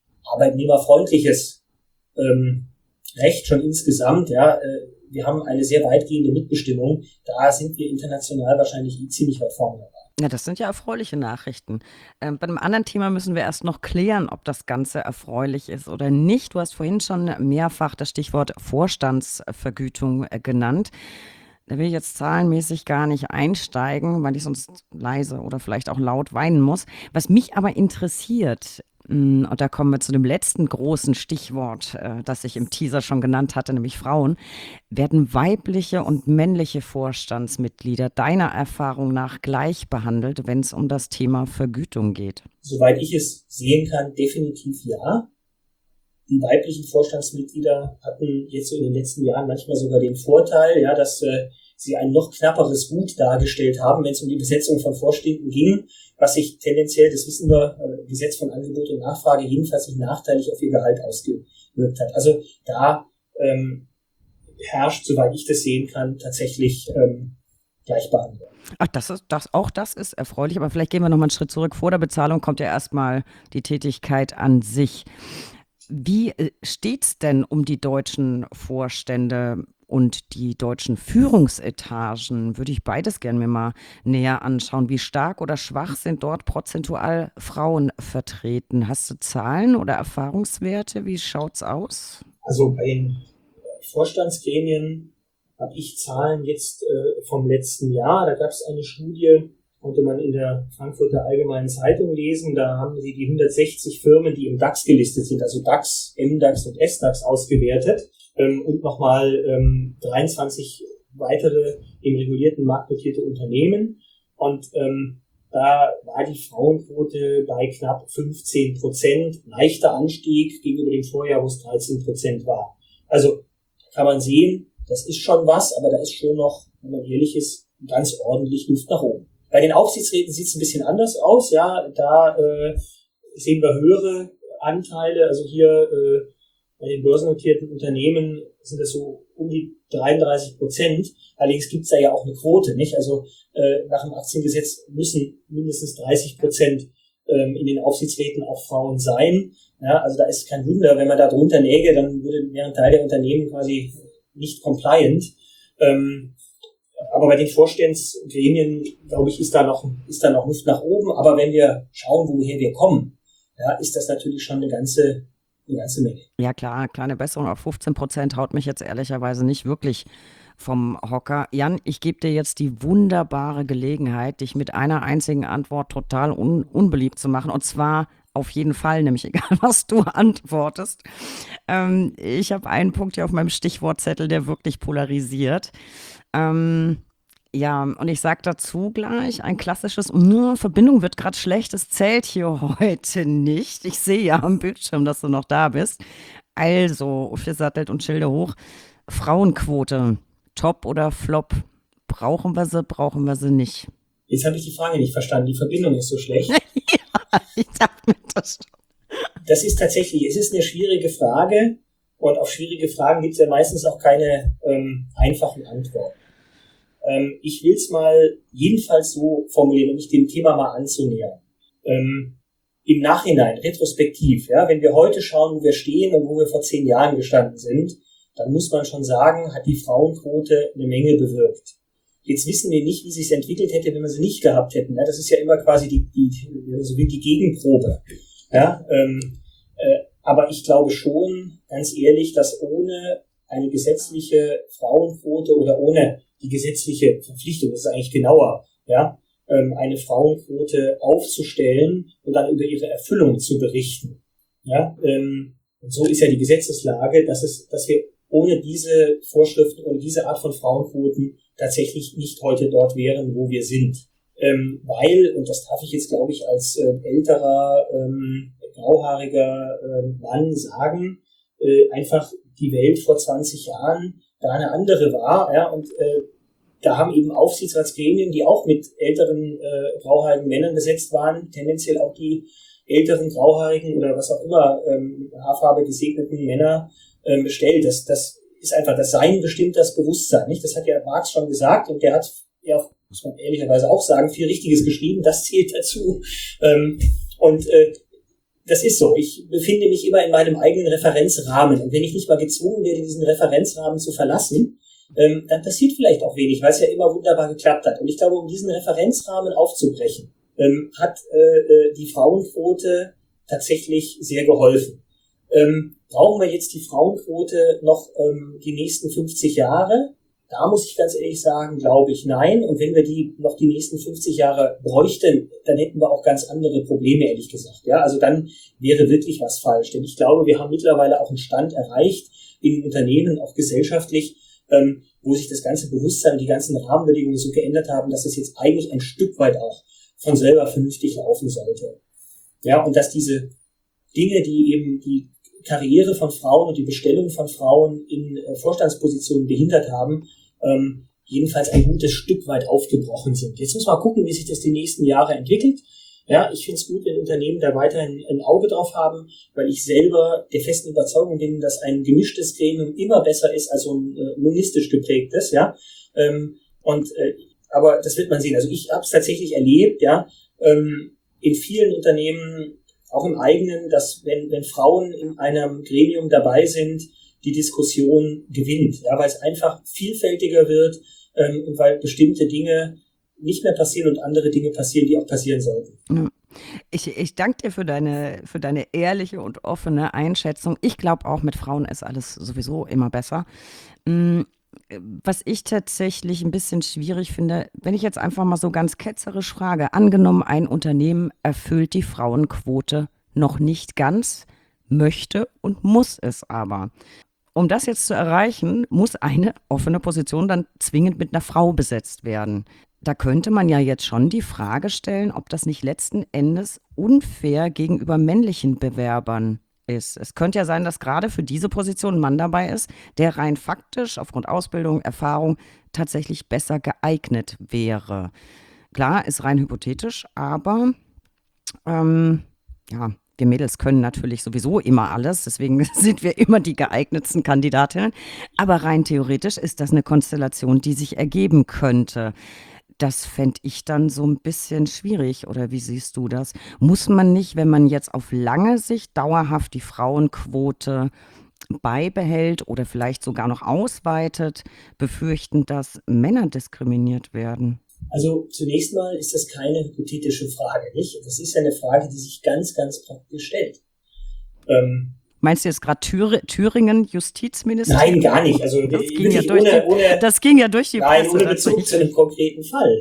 arbeitnehmerfreundliches ähm, Recht schon insgesamt, ja, äh, wir haben eine sehr weitgehende Mitbestimmung. Da sind wir international wahrscheinlich ziemlich weit vorne dabei. Ja, das sind ja erfreuliche Nachrichten. Ähm, bei einem anderen Thema müssen wir erst noch klären, ob das Ganze erfreulich ist oder nicht. Du hast vorhin schon mehrfach das Stichwort Vorstandsvergütung äh, genannt. Da will ich jetzt zahlenmäßig gar nicht einsteigen, weil ich sonst leise oder vielleicht auch laut weinen muss. Was mich aber interessiert, und da kommen wir zu dem letzten großen Stichwort, äh, das ich im Teaser schon genannt hatte, nämlich Frauen. Werden weibliche und männliche Vorstandsmitglieder deiner Erfahrung nach gleich behandelt, wenn es um das Thema Vergütung geht? Soweit ich es sehen kann, definitiv ja. Die weiblichen Vorstandsmitglieder hatten jetzt so in den letzten Jahren manchmal sogar den Vorteil, ja, dass äh, sie ein noch knapperes Gut dargestellt haben, wenn es um die Besetzung von Vorständen ging, was sich tendenziell, das wissen wir, äh, Gesetz von Angebot und Nachfrage, jedenfalls nicht nachteilig auf ihr Gehalt ausgewirkt hat. Also da ähm, herrscht, soweit ich das sehen kann, tatsächlich ähm, Gleichbehandlung. Ach, das ist, das, auch das ist erfreulich, aber vielleicht gehen wir nochmal einen Schritt zurück. Vor der Bezahlung kommt ja erstmal die Tätigkeit an sich. Wie steht's denn um die deutschen Vorstände und die deutschen Führungsetagen? Würde ich beides gerne mir mal näher anschauen. Wie stark oder schwach sind dort prozentual Frauen vertreten? Hast du Zahlen oder Erfahrungswerte? Wie schaut's aus? Also bei den Vorstandsgremien habe ich Zahlen jetzt äh, vom letzten Jahr. Da gab es eine Studie, konnte man in der Frankfurter Allgemeinen Zeitung lesen. Da haben sie die hundertsechzig Firmen, die im DAX gelistet sind, also DAX, MDAX und SDAX ausgewertet ähm, und nochmal ähm, dreiundzwanzig weitere im regulierten Markt notierte Unternehmen. Und ähm, da war die Frauenquote bei knapp fünfzehn Prozent, leichter Anstieg gegenüber dem Vorjahr, wo es dreizehn Prozent war. Also kann man sehen, das ist schon was, aber da ist schon noch, wenn man ehrlich ist, ganz ordentlich Luft nach oben. Bei den Aufsichtsräten sieht es ein bisschen anders aus, ja, da äh, sehen wir höhere Anteile, also hier äh, bei den börsennotierten Unternehmen sind das so um die dreiunddreißig Prozent, allerdings gibt es da ja auch eine Quote, nicht? Also äh, nach dem Aktiengesetz müssen mindestens dreißig Prozent ähm, in den Aufsichtsräten auch Frauen sein, ja, also da ist kein Wunder, wenn man da drunter läge, dann würde wäre ein Teil der Unternehmen quasi nicht compliant. Ähm, aber bei den Vorstandsgremien, glaube ich, ist da noch, ist da noch Luft nach oben. Aber wenn wir schauen, woher wir kommen, ja, ist das natürlich schon eine ganze, eine ganze Menge. Ja klar, kleine Besserung auf fünfzehn Prozent haut mich jetzt ehrlicherweise nicht wirklich vom Hocker. Jan, ich gebe dir jetzt die wunderbare Gelegenheit, dich mit einer einzigen Antwort total un- unbeliebt zu machen. Und zwar auf jeden Fall, nämlich egal, was du antwortest. Ähm, ich habe einen Punkt hier auf meinem Stichwortzettel, der wirklich polarisiert. Ähm, ja, und ich sage dazu gleich ein klassisches, nur Verbindung wird gerade schlecht, es zählt hier heute nicht. Ich sehe ja am Bildschirm, dass du noch da bist. Also, aufgesattelt und Schilder hoch. Frauenquote, Top oder Flop? Brauchen wir sie, brauchen wir sie nicht? Jetzt habe ich die Frage nicht verstanden. Die Verbindung ist so schlecht. Ja, ich dachte mir das schon. Das ist tatsächlich, es ist eine schwierige Frage und auf schwierige Fragen gibt es ja meistens auch keine ähm, einfachen Antworten. Ähm, ich will es mal jedenfalls so formulieren, um mich dem Thema mal anzunähern. Ähm, Im Nachhinein, retrospektiv, ja, wenn wir heute schauen, wo wir stehen und wo wir vor zehn Jahren gestanden sind, dann muss man schon sagen, hat die Frauenquote eine Menge bewirkt. Jetzt wissen wir nicht, wie sich es entwickelt hätte, wenn wir sie nicht gehabt hätten. Ja, das ist ja immer quasi die, die, so wie die Gegenprobe. Ja, ähm, äh, aber ich glaube schon, ganz ehrlich, dass ohne eine gesetzliche Frauenquote oder ohne die gesetzliche Verpflichtung, das ist eigentlich genauer, ja, ähm, eine Frauenquote aufzustellen und dann über ihre Erfüllung zu berichten. Ja, ähm, und so ist ja die Gesetzeslage, dass es, dass wir ohne diese Vorschriften und diese Art von Frauenquoten tatsächlich nicht heute dort wären, wo wir sind. Ähm, weil, und das darf ich jetzt, glaube ich, als äh, älterer, ähm, grauhaariger äh, Mann sagen, äh, einfach die Welt vor zwanzig Jahren da eine andere war, ja, und äh, da haben eben Aufsichtsratsgremien, die auch mit älteren äh, grauhaarigen Männern besetzt waren, tendenziell auch die älteren grauhaarigen oder was auch immer ähm, Haarfarbe gesegneten Männer ähm, bestellt. Das, das ist einfach das Sein bestimmt das Bewusstsein, nicht? Das hat ja Marx schon gesagt und der hat ja, muss man ehrlicherweise auch sagen, viel Richtiges geschrieben. Das zählt dazu. Ähm, und äh, das ist so. Ich befinde mich immer in meinem eigenen Referenzrahmen und wenn ich nicht mal gezwungen werde, diesen Referenzrahmen zu verlassen, ähm, dann passiert vielleicht auch wenig, weil es ja immer wunderbar geklappt hat. Und ich glaube, um diesen Referenzrahmen aufzubrechen, ähm, hat äh, die Frauenquote tatsächlich sehr geholfen. Ähm, brauchen wir jetzt die Frauenquote noch ähm, die nächsten fünfzig Jahre? Da muss ich ganz ehrlich sagen, glaube ich, nein. Und wenn wir die noch die nächsten fünfzig Jahre bräuchten, dann hätten wir auch ganz andere Probleme, ehrlich gesagt. Ja, also dann wäre wirklich was falsch. Denn ich glaube, wir haben mittlerweile auch einen Stand erreicht in den Unternehmen, auch gesellschaftlich, ähm, wo sich das ganze Bewusstsein und die ganzen Rahmenbedingungen so geändert haben, dass es jetzt eigentlich ein Stück weit auch von selber vernünftig laufen sollte. Ja, und dass diese Dinge, die eben die Karriere von Frauen und die Bestellung von Frauen in äh, Vorstandspositionen behindert haben, ähm, jedenfalls ein gutes Stück weit aufgebrochen sind. Jetzt muss man gucken, wie sich das die nächsten Jahre entwickelt. Ja, ich finde es gut, wenn Unternehmen da weiterhin ein Auge drauf haben, weil ich selber der festen Überzeugung bin, dass ein gemischtes Gremium immer besser ist als so ein äh, monistisch geprägtes, ja. Ähm, und äh, aber das wird man sehen. Also ich habe es tatsächlich erlebt, ja, ähm, in vielen Unternehmen, auch im eigenen, dass wenn wenn Frauen in einem Gremium dabei sind, die Diskussion gewinnt, ja, weil es einfach vielfältiger wird ähm, und weil bestimmte Dinge nicht mehr passieren und andere Dinge passieren, die auch passieren sollten. Ich, ich danke dir für deine, für deine ehrliche und offene Einschätzung. Ich glaube auch, mit Frauen ist alles sowieso immer besser. Was ich tatsächlich ein bisschen schwierig finde, wenn ich jetzt einfach mal so ganz ketzerisch frage, angenommen, ein Unternehmen erfüllt die Frauenquote noch nicht ganz, möchte und muss es aber. Um das jetzt zu erreichen, muss eine offene Position dann zwingend mit einer Frau besetzt werden. Da könnte man ja jetzt schon die Frage stellen, ob das nicht letzten Endes unfair gegenüber männlichen Bewerbern ist. Es könnte ja sein, dass gerade für diese Position ein Mann dabei ist, der rein faktisch aufgrund Ausbildung, Erfahrung tatsächlich besser geeignet wäre. Klar, ist rein hypothetisch, aber ähm, ja, wir Mädels können natürlich sowieso immer alles, deswegen sind wir immer die geeignetsten Kandidatinnen. Aber rein theoretisch ist das eine Konstellation, die sich ergeben könnte. Das fände ich dann so ein bisschen schwierig, oder wie siehst du das? Muss man nicht, wenn man jetzt auf lange Sicht dauerhaft die Frauenquote beibehält oder vielleicht sogar noch ausweitet, befürchten, dass Männer diskriminiert werden? Also zunächst mal ist das keine hypothetische Frage, nicht? Das ist ja eine Frage, die sich ganz, ganz praktisch stellt. Ähm, Meinst du jetzt gerade Thür- Thüringen Justizminister? Nein, gar nicht. Also das ging, ja durch ohne, die, ohne, das ging ja durch die nein, Presse. Ohne Bezug zu einem konkreten Fall.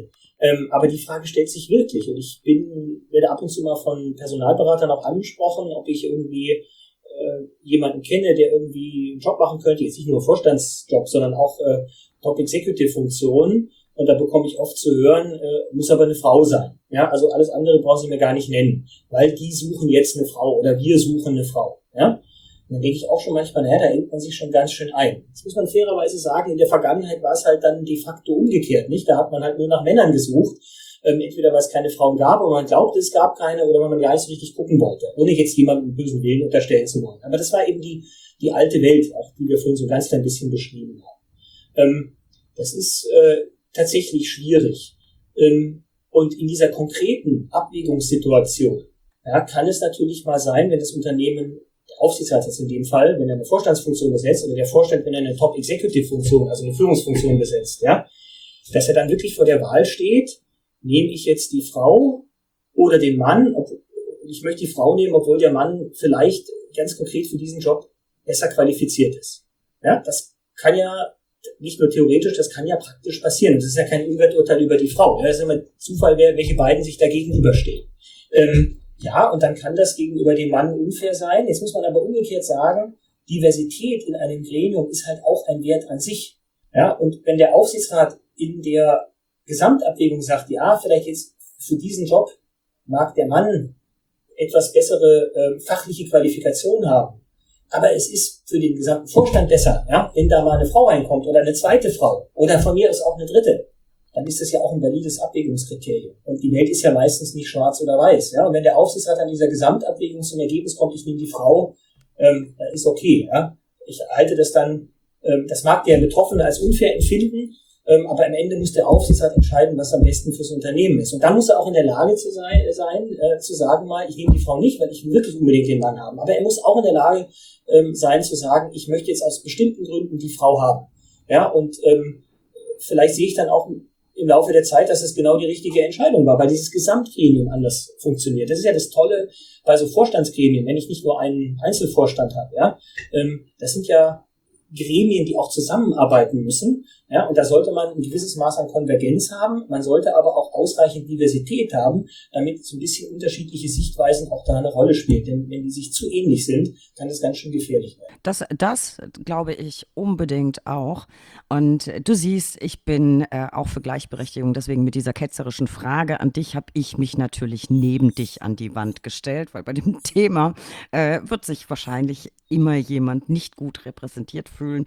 Ähm, aber die Frage stellt sich wirklich. Und ich bin, werde ab und zu mal von Personalberatern auch angesprochen, ob ich irgendwie äh, jemanden kenne, der irgendwie einen Job machen könnte, jetzt nicht nur Vorstandsjob, sondern auch äh, Top-Executive-Funktionen. Und da bekomme ich oft zu hören, äh, muss aber eine Frau sein. Ja, also alles andere brauchen Sie mir gar nicht nennen, weil die suchen jetzt eine Frau oder wir suchen eine Frau. Ja, und dann denke ich auch schon manchmal, naja, da engt man sich schon ganz schön ein. Jetzt muss man fairerweise sagen, in der Vergangenheit war es halt dann de facto umgekehrt, nicht? Da hat man halt nur nach Männern gesucht. Ähm, entweder weil es keine Frauen gab oder man glaubte, es gab keine oder weil man gar nicht so richtig gucken wollte, ohne jetzt jemandem bösen Willen unterstellen zu wollen. Aber das war eben die, die alte Welt, auch die wir vorhin so ganz klein bisschen beschrieben haben. Ähm, das ist äh, tatsächlich schwierig. Ähm, und in dieser konkreten Abwägungssituation, ja, kann es natürlich mal sein, wenn das Unternehmen, der Aufsichtsrat jetzt in dem Fall, wenn er eine Vorstandsfunktion besetzt oder der Vorstand, wenn er eine Top-Executive-Funktion, also eine Führungsfunktion besetzt, ja, dass er dann wirklich vor der Wahl steht, nehme ich jetzt die Frau oder den Mann, ob, ich möchte die Frau nehmen, obwohl der Mann vielleicht ganz konkret für diesen Job besser qualifiziert ist. Ja, das kann ja nicht nur theoretisch, das kann ja praktisch passieren. Das ist ja kein Werturteil über die Frau. Ja, das ist immer Zufall, wer, welche beiden sich da gegenüberstehen. Ähm, ja, und dann kann das gegenüber dem Mann unfair sein. Jetzt muss man aber umgekehrt sagen, Diversität in einem Gremium ist halt auch ein Wert an sich. Ja, und wenn der Aufsichtsrat in der Gesamtabwägung sagt, ja, vielleicht jetzt für diesen Job mag der Mann etwas bessere äh, fachliche Qualifikation haben, aber es ist für den gesamten Vorstand besser, ja, wenn da mal eine Frau reinkommt oder eine zweite Frau oder von mir aus auch eine dritte, dann ist das ja auch ein valides Abwägungskriterium. Und die Welt ist ja meistens nicht schwarz oder weiß. Ja, und wenn der Aufsichtsrat an dieser Gesamtabwägung zum Ergebnis kommt, ich nehme die Frau, ähm, dann ist okay. Ja, ich halte das dann, ähm, das mag der Betroffene als unfair empfinden, ähm, aber am Ende muss der Aufsichtsrat entscheiden, was am besten fürs Unternehmen ist. Und dann muss er auch in der Lage zu sein, sein äh, zu sagen mal, ich nehme die Frau nicht, weil ich wirklich unbedingt den Mann haben. Aber er muss auch in der Lage ähm, sein zu sagen, ich möchte jetzt aus bestimmten Gründen die Frau haben. Ja, und ähm, vielleicht sehe ich dann auch im Laufe der Zeit, dass es genau die richtige Entscheidung war, weil dieses Gesamtgremium anders funktioniert. Das ist ja das Tolle bei so Vorstandsgremien, wenn ich nicht nur einen Einzelvorstand habe. Ja, ähm, das sind ja Gremien, die auch zusammenarbeiten müssen. Ja, und da sollte man ein gewisses Maß an Konvergenz haben. Man sollte aber auch ausreichend Diversität haben, damit so ein bisschen unterschiedliche Sichtweisen auch da eine Rolle spielen. Denn wenn die sich zu ähnlich sind, kann das ganz schön gefährlich werden. Das, das glaube ich unbedingt auch. Und du siehst, ich bin äh, auch für Gleichberechtigung. Deswegen mit dieser ketzerischen Frage an dich habe ich mich natürlich neben dich an die Wand gestellt, weil bei dem Thema äh, wird sich wahrscheinlich immer jemand nicht gut repräsentiert fühlen.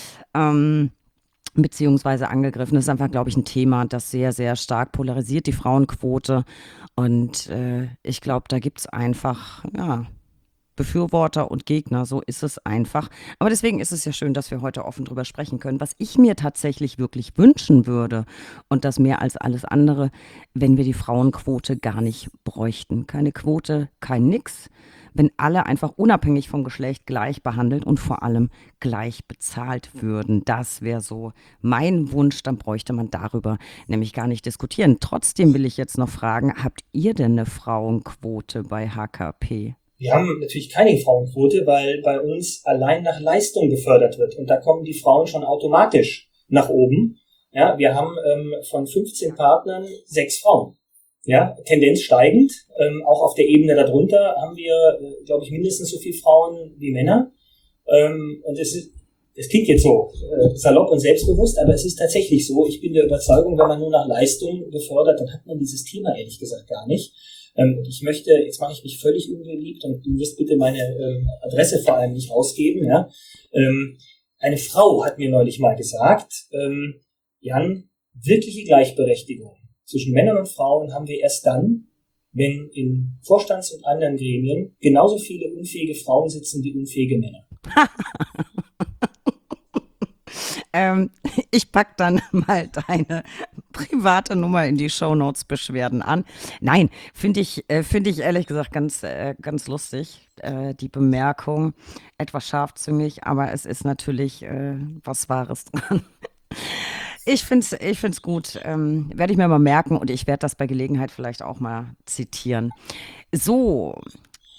Ähm, beziehungsweise angegriffen. Das ist einfach, glaube ich, ein Thema, das sehr, sehr stark polarisiert, die Frauenquote. Und äh, ich glaube, da gibt es einfach, ja, Befürworter und Gegner, so ist es einfach. Aber deswegen ist es ja schön, dass wir heute offen drüber sprechen können. Was ich mir tatsächlich wirklich wünschen würde, und das mehr als alles andere, wenn wir die Frauenquote gar nicht bräuchten. Keine Quote, kein Nix. Wenn alle einfach unabhängig vom Geschlecht gleich behandelt und vor allem gleich bezahlt würden. Das wäre so mein Wunsch, dann bräuchte man darüber nämlich gar nicht diskutieren. Trotzdem will ich jetzt noch fragen, habt ihr denn eine Frauenquote bei H K P? Wir haben natürlich keine Frauenquote, weil bei uns allein nach Leistung gefördert wird. Und da kommen die Frauen schon automatisch nach oben. Ja, wir haben ähm, von fünfzehn Partnern sechs Frauen. Ja, Tendenz steigend. Ähm, auch auf der Ebene darunter haben wir, äh, glaube ich, mindestens so viele Frauen wie Männer. Ähm, und es ist, es klingt jetzt so äh, salopp und selbstbewusst, aber es ist tatsächlich so. Ich bin der Überzeugung, wenn man nur nach Leistung befördert, dann hat man dieses Thema ehrlich gesagt gar nicht. Ähm, ich möchte, jetzt mache ich mich völlig unbeliebt und du wirst bitte meine ähm, Adresse vor allem nicht rausgeben. Ja, ähm, eine Frau hat mir neulich mal gesagt, ähm, Jan, wirkliche Gleichberechtigung zwischen Männern und Frauen haben wir erst dann, wenn in Vorstands- und anderen Gremien genauso viele unfähige Frauen sitzen wie unfähige Männer. ähm, ich pack dann mal deine private Nummer in die Shownotes-Beschwerden an. Nein, finde ich, äh, finde ich ehrlich gesagt ganz, äh, ganz lustig, äh, die Bemerkung. Etwas scharfzüngig, aber es ist natürlich äh, was Wahres dran. Ich finde es ich find's gut, ähm, werde ich mir mal merken und ich werde das bei Gelegenheit vielleicht auch mal zitieren. So,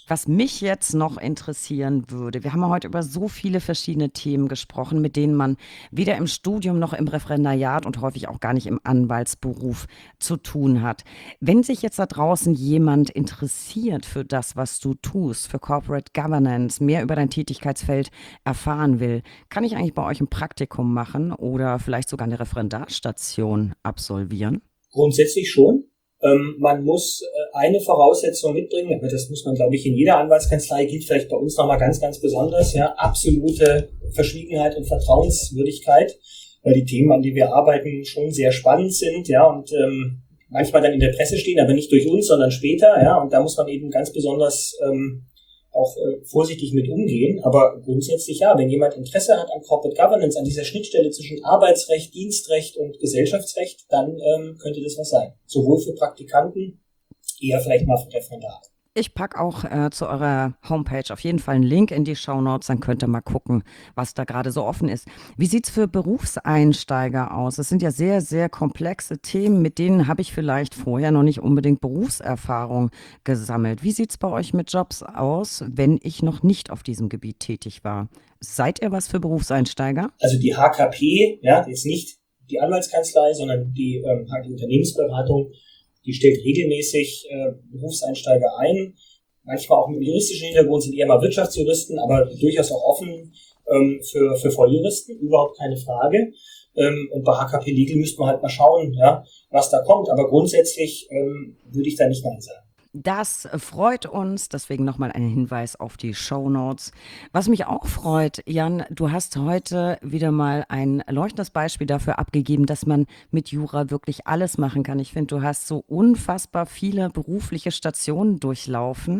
Was mich jetzt noch interessieren würde, wir haben ja heute über so viele verschiedene Themen gesprochen, mit denen man weder im Studium noch im Referendariat und häufig auch gar nicht im Anwaltsberuf zu tun hat. Wenn sich jetzt da draußen jemand interessiert für das, was du tust, für Corporate Governance, mehr über dein Tätigkeitsfeld erfahren will, kann ich eigentlich bei euch ein Praktikum machen oder vielleicht sogar eine Referendarstation absolvieren? Grundsätzlich schon. Ähm, man muss äh, eine Voraussetzung mitbringen, aber das muss man, glaube ich, in jeder Anwaltskanzlei, gilt vielleicht bei uns nochmal ganz, ganz besonders, ja, absolute Verschwiegenheit und Vertrauenswürdigkeit, weil die Themen, an denen wir arbeiten, schon sehr spannend sind, ja, und ähm, manchmal dann in der Presse stehen, aber nicht durch uns, sondern später, ja, und da muss man eben ganz besonders ähm, auch äh, vorsichtig mit umgehen, aber grundsätzlich ja, wenn jemand Interesse hat an Corporate Governance, an dieser Schnittstelle zwischen Arbeitsrecht, Dienstrecht und Gesellschaftsrecht, dann ähm, könnte das was sein. Sowohl für Praktikanten, eher vielleicht mal für Referendare. Ich packe auch äh, zu eurer Homepage auf jeden Fall einen Link in die Shownotes, dann könnt ihr mal gucken, was da gerade so offen ist. Wie sieht's für Berufseinsteiger aus? Es sind ja sehr, sehr komplexe Themen, mit denen habe ich vielleicht vorher noch nicht unbedingt Berufserfahrung gesammelt. Wie sieht's bei euch mit Jobs aus, wenn ich noch nicht auf diesem Gebiet tätig war? Seid ihr was für Berufseinsteiger? Also die H K P, ja, jetzt nicht die Anwaltskanzlei, sondern die, ähm, die Unternehmensberatung, die stellt regelmäßig äh, Berufseinsteiger ein. Manchmal auch mit juristischen Hintergrund, sind eher mal Wirtschaftsjuristen, aber durchaus auch offen ähm, für, für Volljuristen, überhaupt keine Frage. Ähm, und bei H K P Legal müsste man halt mal schauen, ja, was da kommt. Aber grundsätzlich ähm, würde ich da nicht Nein sagen. Das freut uns, deswegen nochmal ein Hinweis auf die Shownotes. Was mich auch freut, Jan, du hast heute wieder mal ein leuchtendes Beispiel dafür abgegeben, dass man mit Jura wirklich alles machen kann. Ich finde, du hast so unfassbar viele berufliche Stationen durchlaufen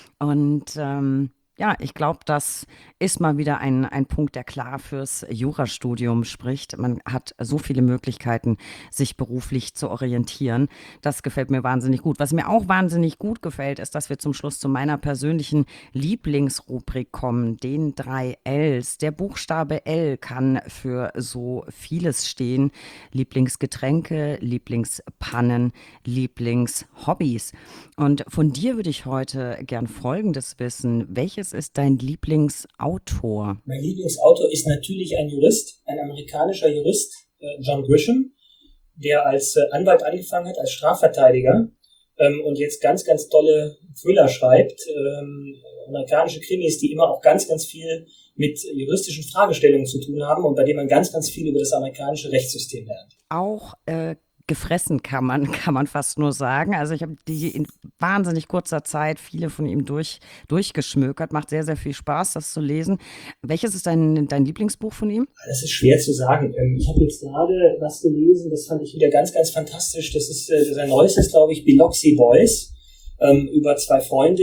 und ähm, ja, ich glaube, das ist mal wieder ein, ein Punkt, der klar fürs Jurastudium spricht. Man hat so viele Möglichkeiten, sich beruflich zu orientieren. Das gefällt mir wahnsinnig gut. Was mir auch wahnsinnig gut gefällt, ist, dass wir zum Schluss zu meiner persönlichen Lieblingsrubrik kommen, den drei Ls. Der Buchstabe L kann für so vieles stehen. Lieblingsgetränke, Lieblingspannen, Lieblingshobbys. Und von dir würde ich heute gern Folgendes wissen. Welches ist dein Lieblingsautor? Mein Lieblingsautor ist natürlich ein Jurist, ein amerikanischer Jurist, äh, John Grisham, der als äh, Anwalt angefangen hat, als Strafverteidiger ähm, und jetzt ganz, ganz tolle Thriller schreibt, ähm, amerikanische Krimis, die immer auch ganz, ganz viel mit juristischen Fragestellungen zu tun haben und bei denen man ganz, ganz viel über das amerikanische Rechtssystem lernt. Auch äh, gefressen kann man, kann man fast nur sagen. Also ich habe die in wahnsinnig kurzer Zeit viele von ihm durch, durchgeschmökert. Macht sehr, sehr viel Spaß, das zu lesen. Welches ist dein, dein Lieblingsbuch von ihm? Das ist schwer zu sagen. Ich habe jetzt gerade was gelesen, das fand ich wieder ganz, ganz fantastisch. Das ist sein neuestes, glaube ich, Biloxi Boys, über zwei Freunde,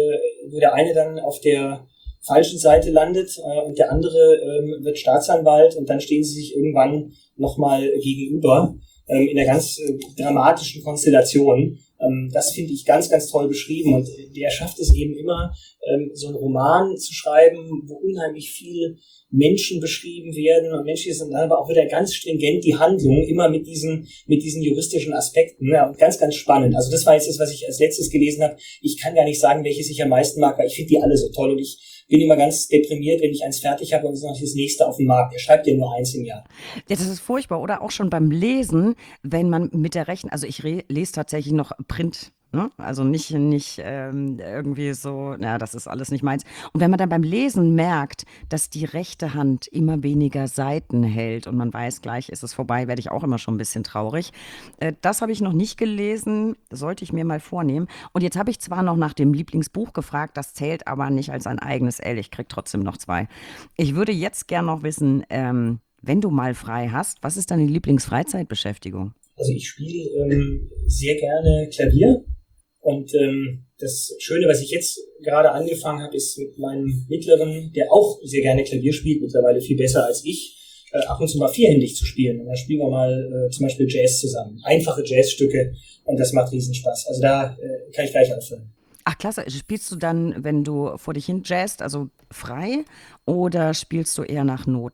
wo der eine dann auf der falschen Seite landet und der andere wird Staatsanwalt und dann stehen sie sich irgendwann nochmal gegenüber. In einer ganz äh, dramatischen Konstellation. Ähm, das finde ich ganz, ganz toll beschrieben. Und der schafft es eben immer, ähm, so einen Roman zu schreiben, wo unheimlich viel Menschen beschrieben werden. Und Menschen sind dann aber auch wieder ganz stringent die Handlung, immer mit diesen, mit diesen juristischen Aspekten. Ja, und ganz, ganz spannend. Also das war jetzt das, was ich als letztes gelesen habe. Ich kann gar nicht sagen, welches ich am meisten mag, weil ich finde die alle so toll. Und ich bin immer ganz deprimiert, wenn ich eins fertig habe und es ist noch das nächste auf dem Markt. Er schreibt ja nur eins im Jahr. Ja, das ist furchtbar. Oder auch schon beim Lesen, wenn man mit der Rechten, also ich re- lese tatsächlich noch Print, ne? Also nicht, nicht ähm, irgendwie so, na, das ist alles nicht meins. Und wenn man dann beim Lesen merkt, dass die rechte Hand immer weniger Seiten hält und man weiß, gleich ist es vorbei, werde ich auch immer schon ein bisschen traurig. Äh, das habe ich noch nicht gelesen, sollte ich mir mal vornehmen. Und jetzt habe ich zwar noch nach dem Lieblingsbuch gefragt, das zählt aber nicht als ein eigenes L. Ich kriege trotzdem noch zwei. Ich würde jetzt gern noch wissen, ähm, wenn du mal frei hast, was ist deine Lieblingsfreizeitbeschäftigung? Also ich spiele ähm, sehr gerne Klavier. Und ähm, das Schöne, was ich jetzt gerade angefangen habe, ist mit meinem Mittleren, der auch sehr gerne Klavier spielt, mittlerweile viel besser als ich, äh, ab und zu mal vierhändig zu spielen. Und dann spielen wir mal äh, zum Beispiel Jazz zusammen. Einfache Jazzstücke und das macht riesen Spaß. Also da äh, kann ich gleich aufhören. Ach klasse, spielst du dann, wenn du vor dich hin jazzst, also frei oder spielst du eher nach Noten?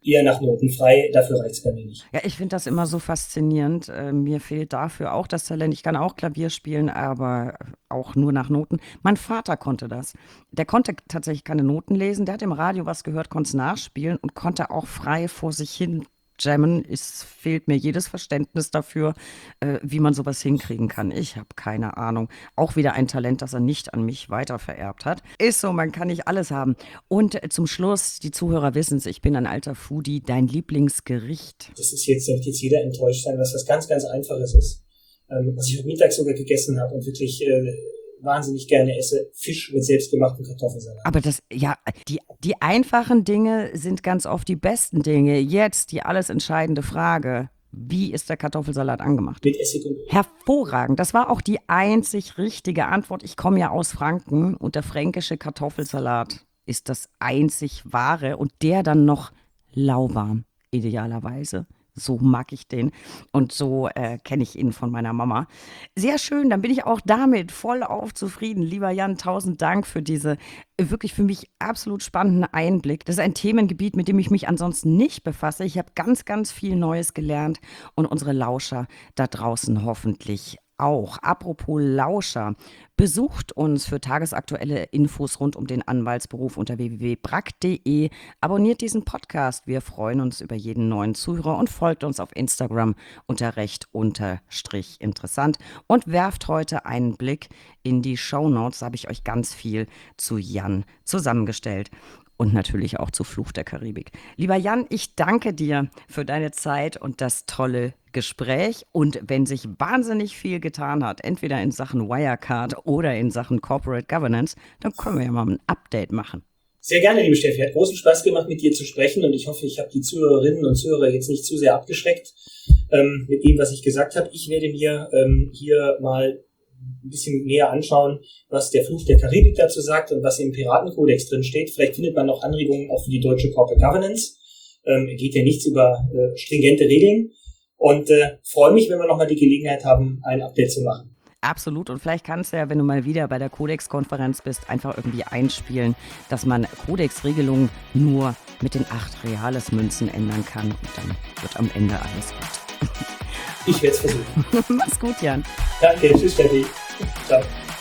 eher nach Noten frei. Dafür reicht es bei mir nicht. Ja, ich finde das immer so faszinierend. Äh, mir fehlt dafür auch das Talent. Ich kann auch Klavier spielen, aber auch nur nach Noten. Mein Vater konnte das. Der konnte tatsächlich keine Noten lesen. Der hat im Radio was gehört, konnte es nachspielen und konnte auch frei vor sich hin jammen. Es fehlt mir jedes Verständnis dafür, äh, wie man sowas hinkriegen kann. Ich habe keine Ahnung. Auch wieder ein Talent, das er nicht an mich weitervererbt hat. Ist so, man kann nicht alles haben. Und äh, zum Schluss, die Zuhörer wissen es, ich bin ein alter Foodie. Dein Lieblingsgericht? Das ist jetzt, wird jetzt jeder enttäuscht sein, dass das ganz, ganz Einfaches ist. Ähm, was ich heute Mittag sogar gegessen habe und wirklich äh, wahnsinnig gerne esse, Fisch mit selbstgemachten Kartoffelsalat. Aber das, ja, die, die einfachen Dinge sind ganz oft die besten Dinge. Jetzt die alles entscheidende Frage. Wie ist der Kartoffelsalat angemacht? Mit Essig und Öl. Hervorragend. Das war auch die einzig richtige Antwort. Ich komme ja aus Franken und der fränkische Kartoffelsalat ist das einzig wahre und der dann noch lauwarm, idealerweise. So mag ich den und so äh, kenne ich ihn von meiner Mama. Sehr schön, dann bin ich auch damit voll auf zufrieden. Lieber Jan, tausend Dank für diese äh, wirklich für mich absolut spannenden Einblick. Das ist ein Themengebiet, mit dem ich mich ansonsten nicht befasse. Ich habe ganz, ganz viel Neues gelernt und unsere Lauscher da draußen hoffentlich auch. Apropos Lauscher, besucht uns für tagesaktuelle Infos rund um den Anwaltsberuf unter w w w punkt brack punkt d e. Abonniert diesen Podcast. Wir freuen uns über jeden neuen Zuhörer und folgt uns auf Instagram unter recht unterstrich interessant und werft heute einen Blick in die Shownotes. Da habe ich euch ganz viel zu Jan zusammengestellt. Und natürlich auch zu Fluch der Karibik. Lieber Jan, ich danke dir für deine Zeit und das tolle Gespräch. Und wenn sich wahnsinnig viel getan hat, entweder in Sachen Wirecard oder in Sachen Corporate Governance, dann können wir ja mal ein Update machen. Sehr gerne, liebe Steffi. Hat großen Spaß gemacht, mit dir zu sprechen. Und ich hoffe, ich habe die Zuhörerinnen und Zuhörer jetzt nicht zu sehr abgeschreckt ähm, mit dem, was ich gesagt habe. Ich werde mir ähm, hier mal ein bisschen näher anschauen, was der Fluch der Karibik dazu sagt und was im Piratenkodex drin steht. Vielleicht findet man noch Anregungen auch für die deutsche Corporate Governance. Ähm, geht ja nichts über äh, stringente Regeln. Und äh, freue mich, wenn wir nochmal die Gelegenheit haben, ein Update zu machen. Absolut. Und vielleicht kannst du ja, wenn du mal wieder bei der Codex-Konferenz bist, einfach irgendwie einspielen, dass man Codex-Regelungen nur mit den acht Reales-Münzen ändern kann. Und dann wird am Ende alles gut. Ich werde es versuchen. Mach's gut, Jan. Danke, tschüss, Steffi. Ciao.